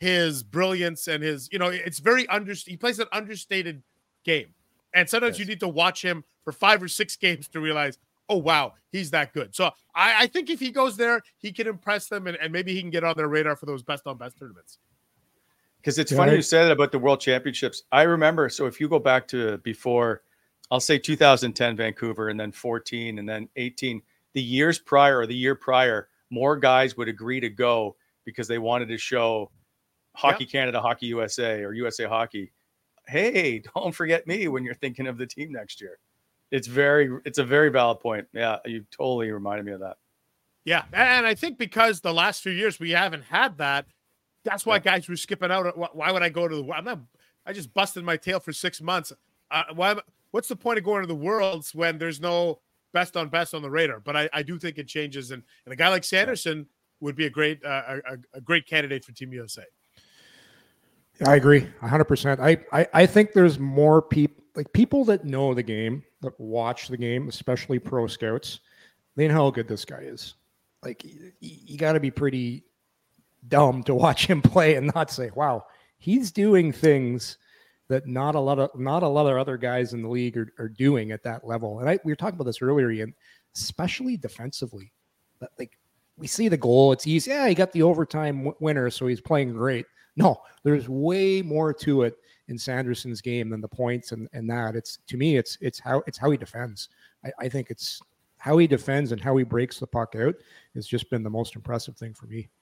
his brilliance and his, it's very he plays an understated game. And sometimes you need to watch him for 5 or 6 games to realize, oh, wow, he's that good. So I think if he goes there, he can impress them and maybe he can get on their radar for those best on best tournaments. Because it's funny you said that about the World Championships. I remember, so if you go back to before, I'll say 2010 Vancouver and then 14 and then 18, the years prior or the year prior, more guys would agree to go because they wanted to show Hockey Canada, Hockey USA, or USA Hockey, hey, don't forget me when you're thinking of the team next year. It's a very valid point. Yeah, you totally reminded me of that. Yeah, and I think because the last few years we haven't had that, that's why guys were skipping out. Why would I go to the? I just busted my tail for 6 months. What's the point of going to the Worlds when there's no best on the radar? But I do think it changes, and a guy like Sanderson would be a great candidate for Team USA. I agree 100%. I think there's more people that know the game, that watch the game, especially pro scouts. They know how good this guy is. Like, you got to be pretty dumb to watch him play and not say, wow, he's doing things that not a lot of other guys in the league are doing at that level. And we were talking about this earlier, Ian, especially defensively. Like, we see the goal, it's easy. Yeah, he got the overtime winner, so he's playing great. No, there's way more to it in Sanderson's game than the points and that. It's how he defends. I think it's how he defends and how he breaks the puck out has just been the most impressive thing for me.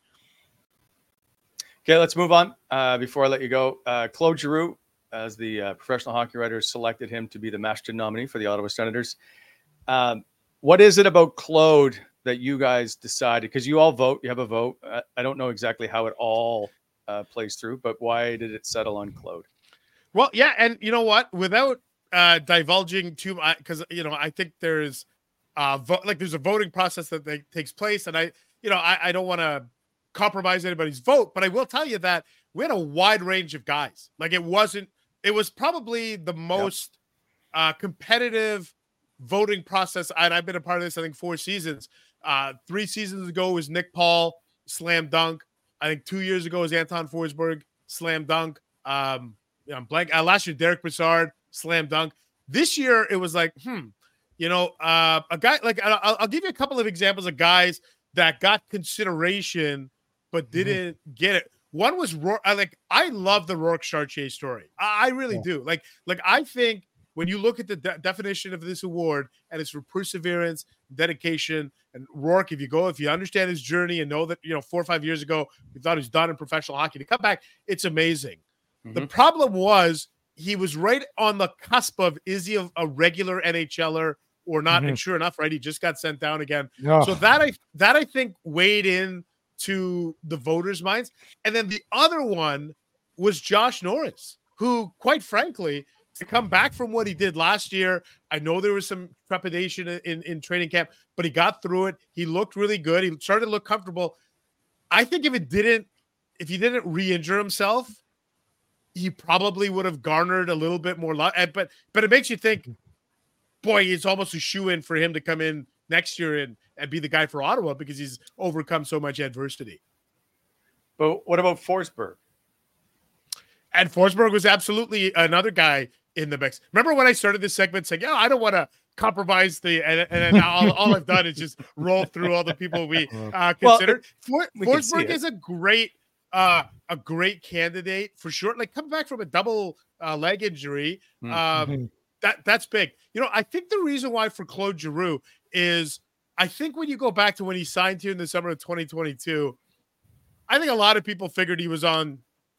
Okay, let's move on. Before I let you go, Claude Giroux, as the professional hockey writers selected him to be the Masterton nominee for the Ottawa Senators. What is it about Claude that you guys decided? Because you all vote, you have a vote. I don't know exactly how it all plays through, but why did it settle on Claude? Well, yeah, and you know what? Without divulging too much, because I think there's there's a voting process that takes place, and I don't want to compromise anybody's vote, but I will tell you that we had a wide range of guys. Like, it was probably the most competitive voting process. I've been a part of this, I think, 4 seasons. 3 seasons ago was Nick Paul, slam dunk. I think 2 years ago was Anton Forsberg, slam dunk. I'm blank. Last year, Derek Brassard, slam dunk. This year, it was like, a guy like I'll give you a couple of examples of guys that got consideration but didn't get it. One was I love the Rourke Chartier story. I really do. Like I think when you look at the definition of this award, and it's for perseverance, dedication, and Rourke, if you understand his journey and know that 4 or 5 years ago we thought he was done in professional hockey, to come back, it's amazing. Mm-hmm. The problem was he was right on the cusp of, is he a regular NHLer or not? Mm-hmm. And sure enough, right, he just got sent down again. Oh. So that I think weighed in to the voters' minds. And then the other one was Josh Norris, who, quite frankly, to come back from what he did last year, I know there was some trepidation in training camp, but he got through it. He looked really good. He started to look comfortable. I think if he didn't re-injure himself, he probably would have garnered a little bit more luck. But it makes you think, boy, it's almost a shoe-in for him to come in next year and be the guy for Ottawa because he's overcome so much adversity. But what about Forsberg? And Forsberg was absolutely another guy in the mix. Remember when I started this segment saying, I don't want to compromise and all I've done is just roll through all the people we considered. Forsberg is a great candidate for sure. Like, coming back from a double leg injury, that's big. I think the reason why for Claude Giroux is, I think when you go back to when he signed here in the summer of 2022, I think a lot of people figured he was on,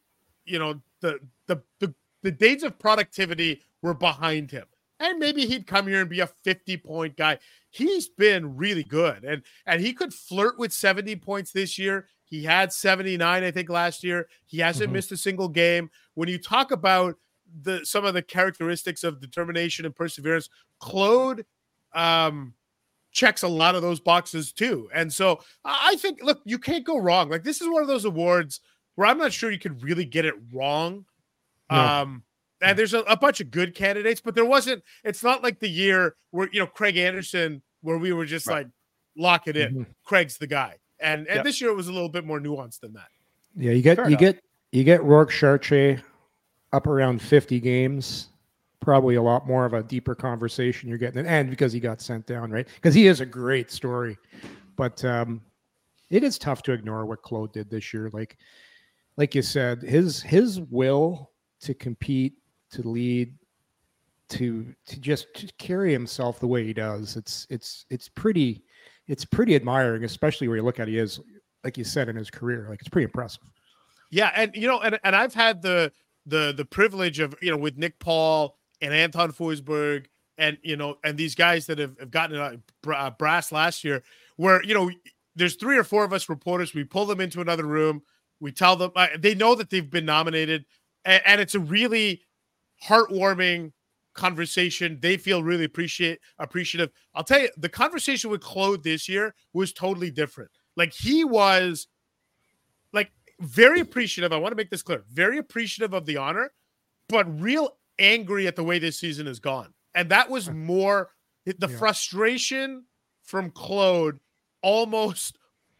the days of productivity were behind him. And maybe he'd come here and be a 50-point guy. He's been really good. And he could flirt with 70 points this year. He had 79, I think, last year. He hasn't missed a single game. When you talk about some of the characteristics of determination and perseverance, Claude checks a lot of those boxes too. And so I think, look, you can't go wrong. Like, this is one of those awards where I'm not sure you could really get it wrong. No. And there's a bunch of good candidates, but it's not like the year where, Craig Anderson, where we were just like, lock it in. Craig's the guy. And this year it was a little bit more nuanced than that. Yeah, you get You get Rourke Chartier up around 50 games, probably a lot more of a deeper conversation you're getting, and because he got sent down, right? Because he is a great story, but it is tough to ignore what Claude did this year. Like you said, his will to compete, to lead, to carry himself the way he does, it's pretty admiring, especially where you look at he is, like you said, in his career. Like, it's pretty impressive. Yeah, and and I've had the privilege of, with Nick Paul and Anton Forsberg and and these guys that have gotten brass last year, where there's 3 or 4 of us reporters. We pull them into another room. We tell them they know that they've been nominated, and it's a really heartwarming conversation. They feel really appreciative. I'll tell you, the conversation with Claude this year was totally different. Like, he was very appreciative. I want to make this clear. Very appreciative of the honor, but real angry at the way this season has gone. And that was more the frustration from Claude almost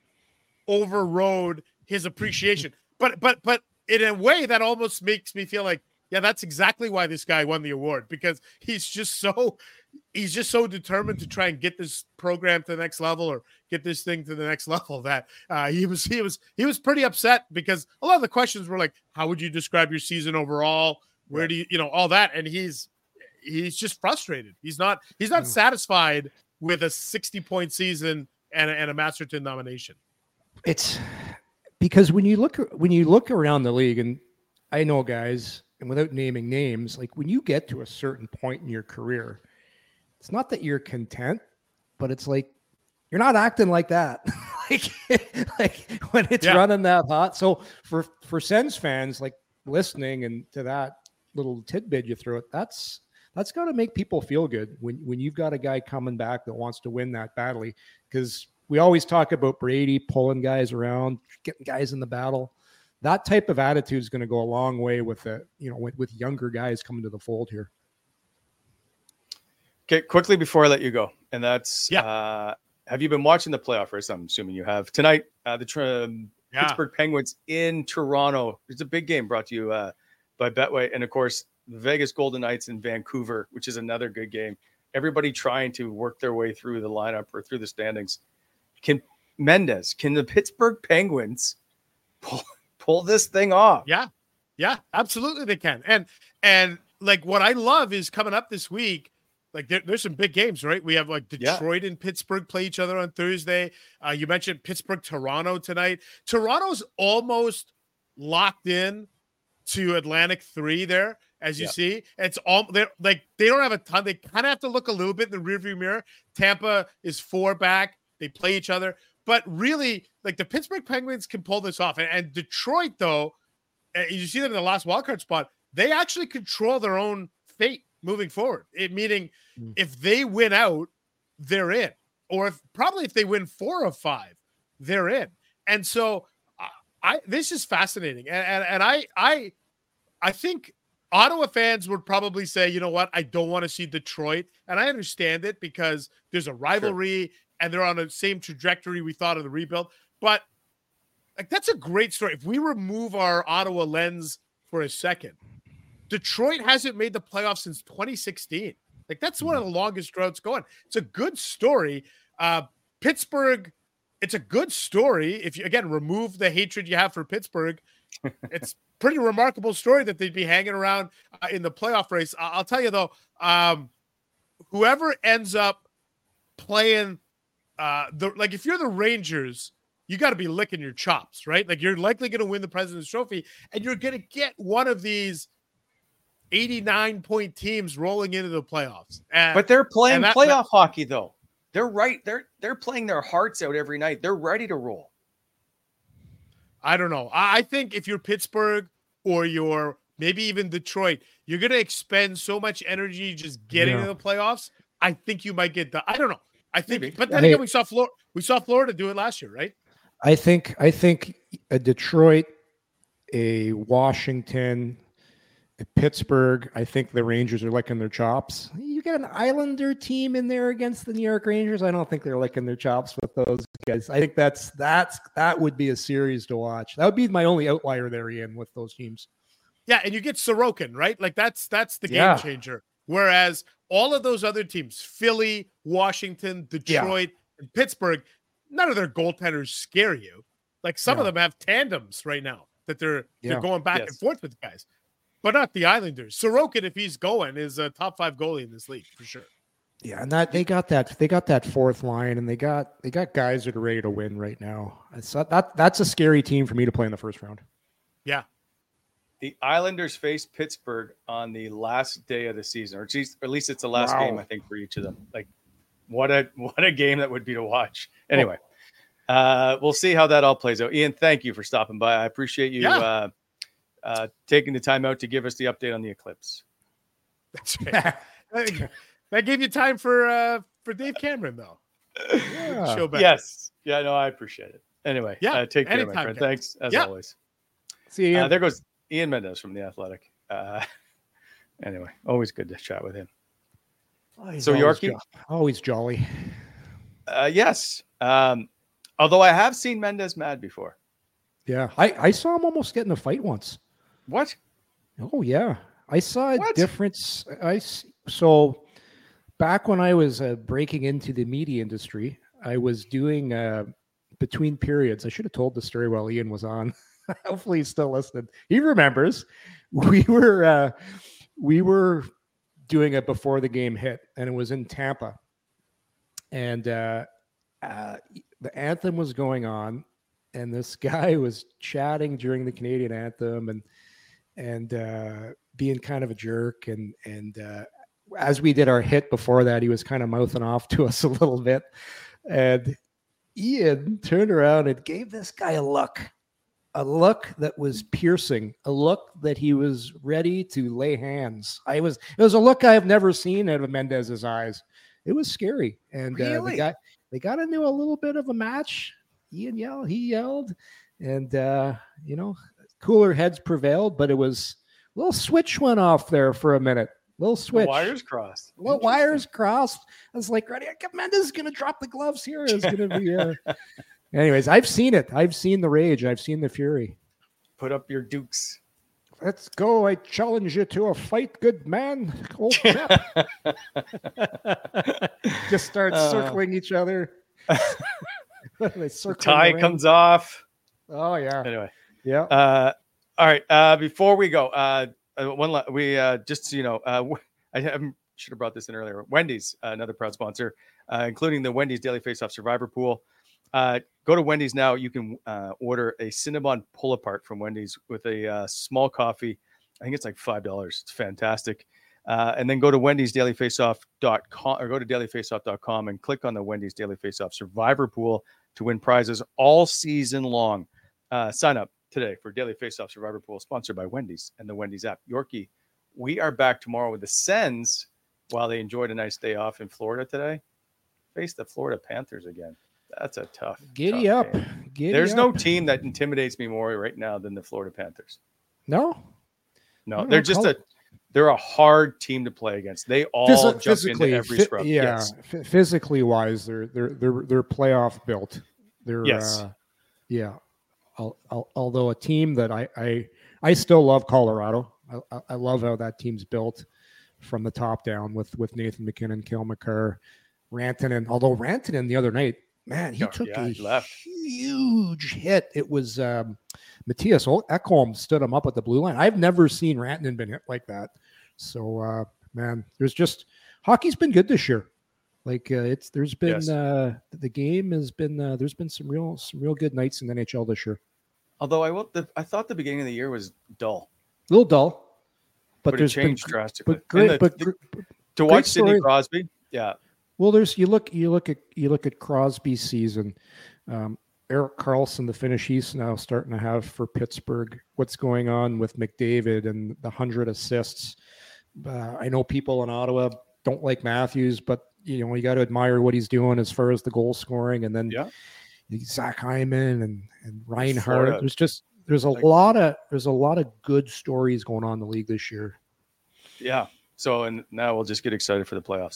overrode his appreciation. But in a way that almost makes me feel like, yeah, that's exactly why this guy won the award, because he's just so determined to try and get this program to the next level, or get this thing to the next level, that he was pretty upset, because a lot of the questions were like, how would you describe your season overall? Where do you all that? And he's just frustrated. He's not satisfied with a 60-point season and a Masterton nomination. It's because when you look around the league, and I know guys, and without naming names, like, when you get to a certain point in your career, it's not that you're content, but it's like you're not acting like that. like when it's running that hot. So for Sens fans, like, listening and to that little tidbit you threw it, that's got to make people feel good when you've got a guy coming back that wants to win that badly. Because we always talk about Brady pulling guys around, getting guys in the battle. That type of attitude is going to go a long way with with younger guys coming to the fold here. Okay, quickly before I let you go, and that's have you been watching the playoff race? I'm assuming you have. Tonight, the Pittsburgh Penguins in Toronto. It's a big game brought to you by Betway, and of course the Vegas Golden Knights in Vancouver, which is another good game. Everybody trying to work their way through the lineup or through the standings. Can the Pittsburgh Penguins pull this thing off? Yeah, absolutely they can. And like, what I love is coming up this week, like, there's some big games, right? We have like Detroit and Pittsburgh play each other on Thursday. You mentioned Pittsburgh, Toronto tonight. Toronto's almost locked in to Atlantic 3 there, as you see. It's all they don't have a ton. They kind of have to look a little bit in the rearview mirror. Tampa is 4 back. They play each other. But really, like, the Pittsburgh Penguins can pull this off. And Detroit, though, you see them in the last wildcard spot, they actually control their own fate moving forward. Meaning, if they win out, they're in. Or if they win 4 of 5, they're in. And so this is fascinating. And I think Ottawa fans would probably say, you know what, I don't want to see Detroit. And I understand it, because there's a rivalry. Sure. And they're on the same trajectory we thought of the rebuild. But, like, that's a great story. If we remove our Ottawa lens for a second, Detroit hasn't made the playoffs since 2016. Like, that's one of the longest droughts going. It's a good story. Pittsburgh, it's a good story. If you, again, remove the hatred you have for Pittsburgh, it's pretty remarkable story that they'd be hanging around in the playoff race. I'll tell you, though, whoever ends up playing if you're the Rangers, you got to be licking your chops, right? Like, you're likely going to win the President's Trophy, and you're going to get one of these 89-point teams rolling into the playoffs. But they're playing playoff hockey, though. They're right. They're playing their hearts out every night. They're ready to roll. I don't know. I think if you're Pittsburgh or you're maybe even Detroit, you're going to expend so much energy just getting to the playoffs. I think you might get the. I don't know. I think, maybe. But then again, we saw Florida do it last year, right? I think a Detroit, a Washington, Pittsburgh, I think the Rangers are licking their chops. You got an Islander team in there against the New York Rangers. I don't think they're licking their chops with those guys. I think that would be a series to watch. That would be my only outlier there, Ian, with those teams. Yeah, and you get Sorokin, right? Like that's the game changer. Whereas all of those other teams, Philly, Washington, Detroit, and Pittsburgh, none of their goaltenders scare you. Like some of them have tandems right now that they're going back and forth with guys, but not the Islanders. Sorokin, if he's going, is a top 5 goalie in this league for sure. Yeah, and they got that fourth line, and they got guys that are ready to win right now. That's a scary team for me to play in the first round. Yeah. The Islanders face Pittsburgh on the last day of the season, or at least it's the last game, I think, for each of them. Like, what a game that would be to watch. Anyway, we'll see how that all plays out. Ian, thank you for stopping by. I appreciate you taking the time out to give us the update on the eclipse. That's right. That gave you time for Dave Cameron, though. Show back. Yes. Yeah, no, I appreciate it. Anyway, take care, my friend. Thanks, as always. See you. There goes Ian Mendes from The Athletic. Anyway, always good to chat with him. So Yorkie? Always jolly. Yes. Although I have seen Mendes mad before. Yeah. I saw him almost get in a fight once. What? Oh, yeah. I saw a difference. So back when I was breaking into the media industry, I was doing between periods. I should have told the story while Ian was on. Hopefully he's still listening. He remembers. We were doing it before the game hit, and it was in Tampa. And the anthem was going on, and this guy was chatting during the Canadian anthem and being kind of a jerk. And as we did our hit before that, he was kind of mouthing off to us a little bit. And Ian turned around and gave this guy a look that was piercing, a look that he was ready to lay hands. It was a look I have never seen out of Mendez's eyes. It was scary. And they got into a little bit of a match. He yelled, and cooler heads prevailed, but it was a little switch went off there for a minute. Little switch. Wires crossed. Wires crossed. I was like, ready. Mendez is going to drop the gloves here. It's going to be. Anyways, I've seen it. I've seen the rage. I've seen the fury. Put up your dukes. Let's go. I challenge you to a fight, good man. Just start circling each other. Tie comes off. Oh, yeah. Anyway. Yeah. All right. Before we go, just so you know, I should have brought this in earlier. Wendy's, another proud sponsor, including the Wendy's Daily Faceoff Survivor Pool. Go to Wendy's now. You can order a Cinnabon pull apart from Wendy's with a small coffee. I think it's like $5. It's fantastic. And then go to Wendy'sDailyFaceoff.com or go to dailyfaceoff.com and click on the Wendy's Daily Faceoff Survivor Pool to win prizes all season long. Sign up today for Daily Faceoff Survivor Pool, sponsored by Wendy's and the Wendy's app. Yorkie, we are back tomorrow with the Sens while they enjoyed a nice day off in Florida today. Face the Florida Panthers again. That's a tough. Giddy up. There's no team that intimidates me more right now than the Florida Panthers. No, they're a hard team to play against. They all jump into every scrum. Yeah, yes. Physically wise, they're playoff built. They're although a team that I still love Colorado. I love how that team's built from the top down with Nathan McKinnon, Cale Makar, Rantanen. Although Rantanen the other night, man, he took a huge hit. It was Matthias Ekholm stood him up at the blue line. I've never seen Rantanen been hit like that. So, man, hockey's been good this year. Like there's been the game has been there's been some real good nights in the NHL this year. Although I thought the beginning of the year was dull, a little dull, but there's changed drastically. But great, to watch Sidney Crosby, yeah. Well, you look at Crosby's season. Erik Karlsson, the Finnish he's now starting to have for Pittsburgh. What's going on with McDavid and the 100 assists? I know people in Ottawa don't like Matthews, but you got to admire what he's doing as far as the goal scoring. And then Zach Hyman and Reinhart. there's a lot of good stories going on in the league this year. Yeah. So, and now we'll just get excited for the playoffs.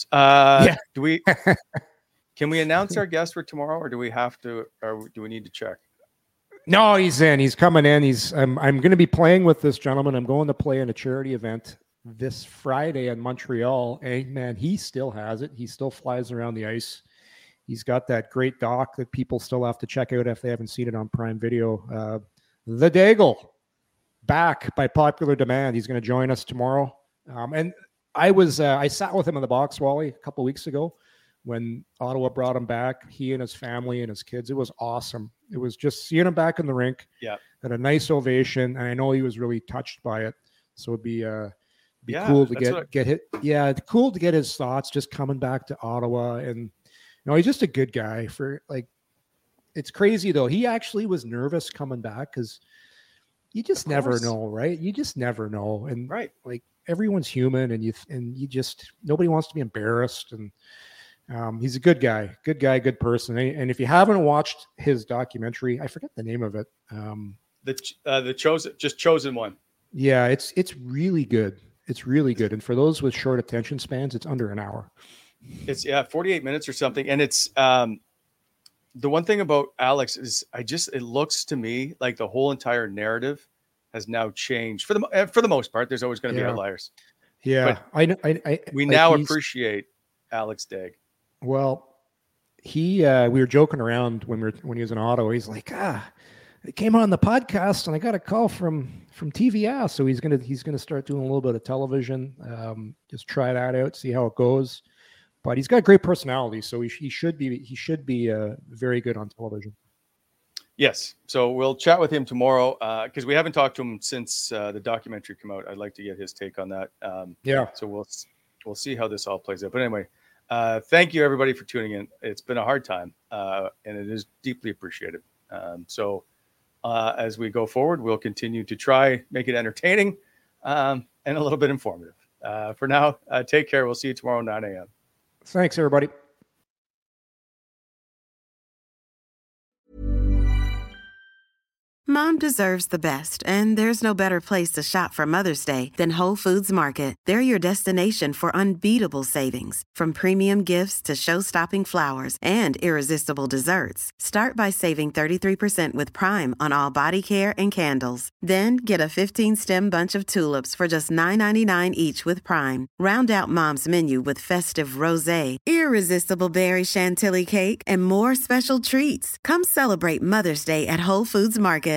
Can we announce our guest for tomorrow, or do we have to, or do we need to check? No, he's in. He's coming in. I'm going to be playing with this gentleman. I'm going to play in a charity event this Friday in Montreal. And man, he still has it. He still flies around the ice. He's got that great doc that people still have to check out if they haven't seen it on Prime Video. The Daigle, back by popular demand. He's going to join us tomorrow. And I sat with him in the box, Wally, a couple of weeks ago when Ottawa brought him back, he and his family and his kids. It was awesome. It was just seeing him back in the rink. Yeah. Had a nice ovation. And I know he was really touched by it. So it'd be cool to get hit. Yeah. It's cool to get his thoughts just coming back to Ottawa. And, he's just a good guy it's crazy though. He actually was nervous coming back because you just never know, right? You just never know. And everyone's human and you just, nobody wants to be embarrassed. And he's a good guy, good person. And if you haven't watched his documentary, I forget the name of it. The Chosen One. Yeah, it's really good. It's really good. And for those with short attention spans, it's under an hour. It's 48 minutes or something. And it's the one thing about Alex is it looks to me like the whole entire narrative has now changed for the most part. There's always going to be outliers. Yeah. But we now appreciate Alex Daig. Well, we were joking around when he was in Ottawa. He's like, it came on the podcast and I got a call from TVS. So he's gonna start doing a little bit of television. Just try that out, see how it goes. But he's got great personality, so he should be very good on television. Yes. So we'll chat with him tomorrow because we haven't talked to him since the documentary came out. I'd like to get his take on that. So we'll see how this all plays out. But anyway. Thank you, everybody, for tuning in. It's been a hard time, and it is deeply appreciated. So as we go forward, we'll continue to try make it entertaining and a little bit informative. For now, take care. We'll see you tomorrow, 9 a.m. Thanks, everybody. Mom deserves the best, and there's no better place to shop for Mother's Day than Whole Foods Market. They're your destination for unbeatable savings, from premium gifts to show-stopping flowers and irresistible desserts. Start by saving 33% with Prime on all body care and candles. Then get a 15-stem bunch of tulips for just $9.99 each with Prime. Round out Mom's menu with festive rosé, irresistible berry chantilly cake, and more special treats. Come celebrate Mother's Day at Whole Foods Market.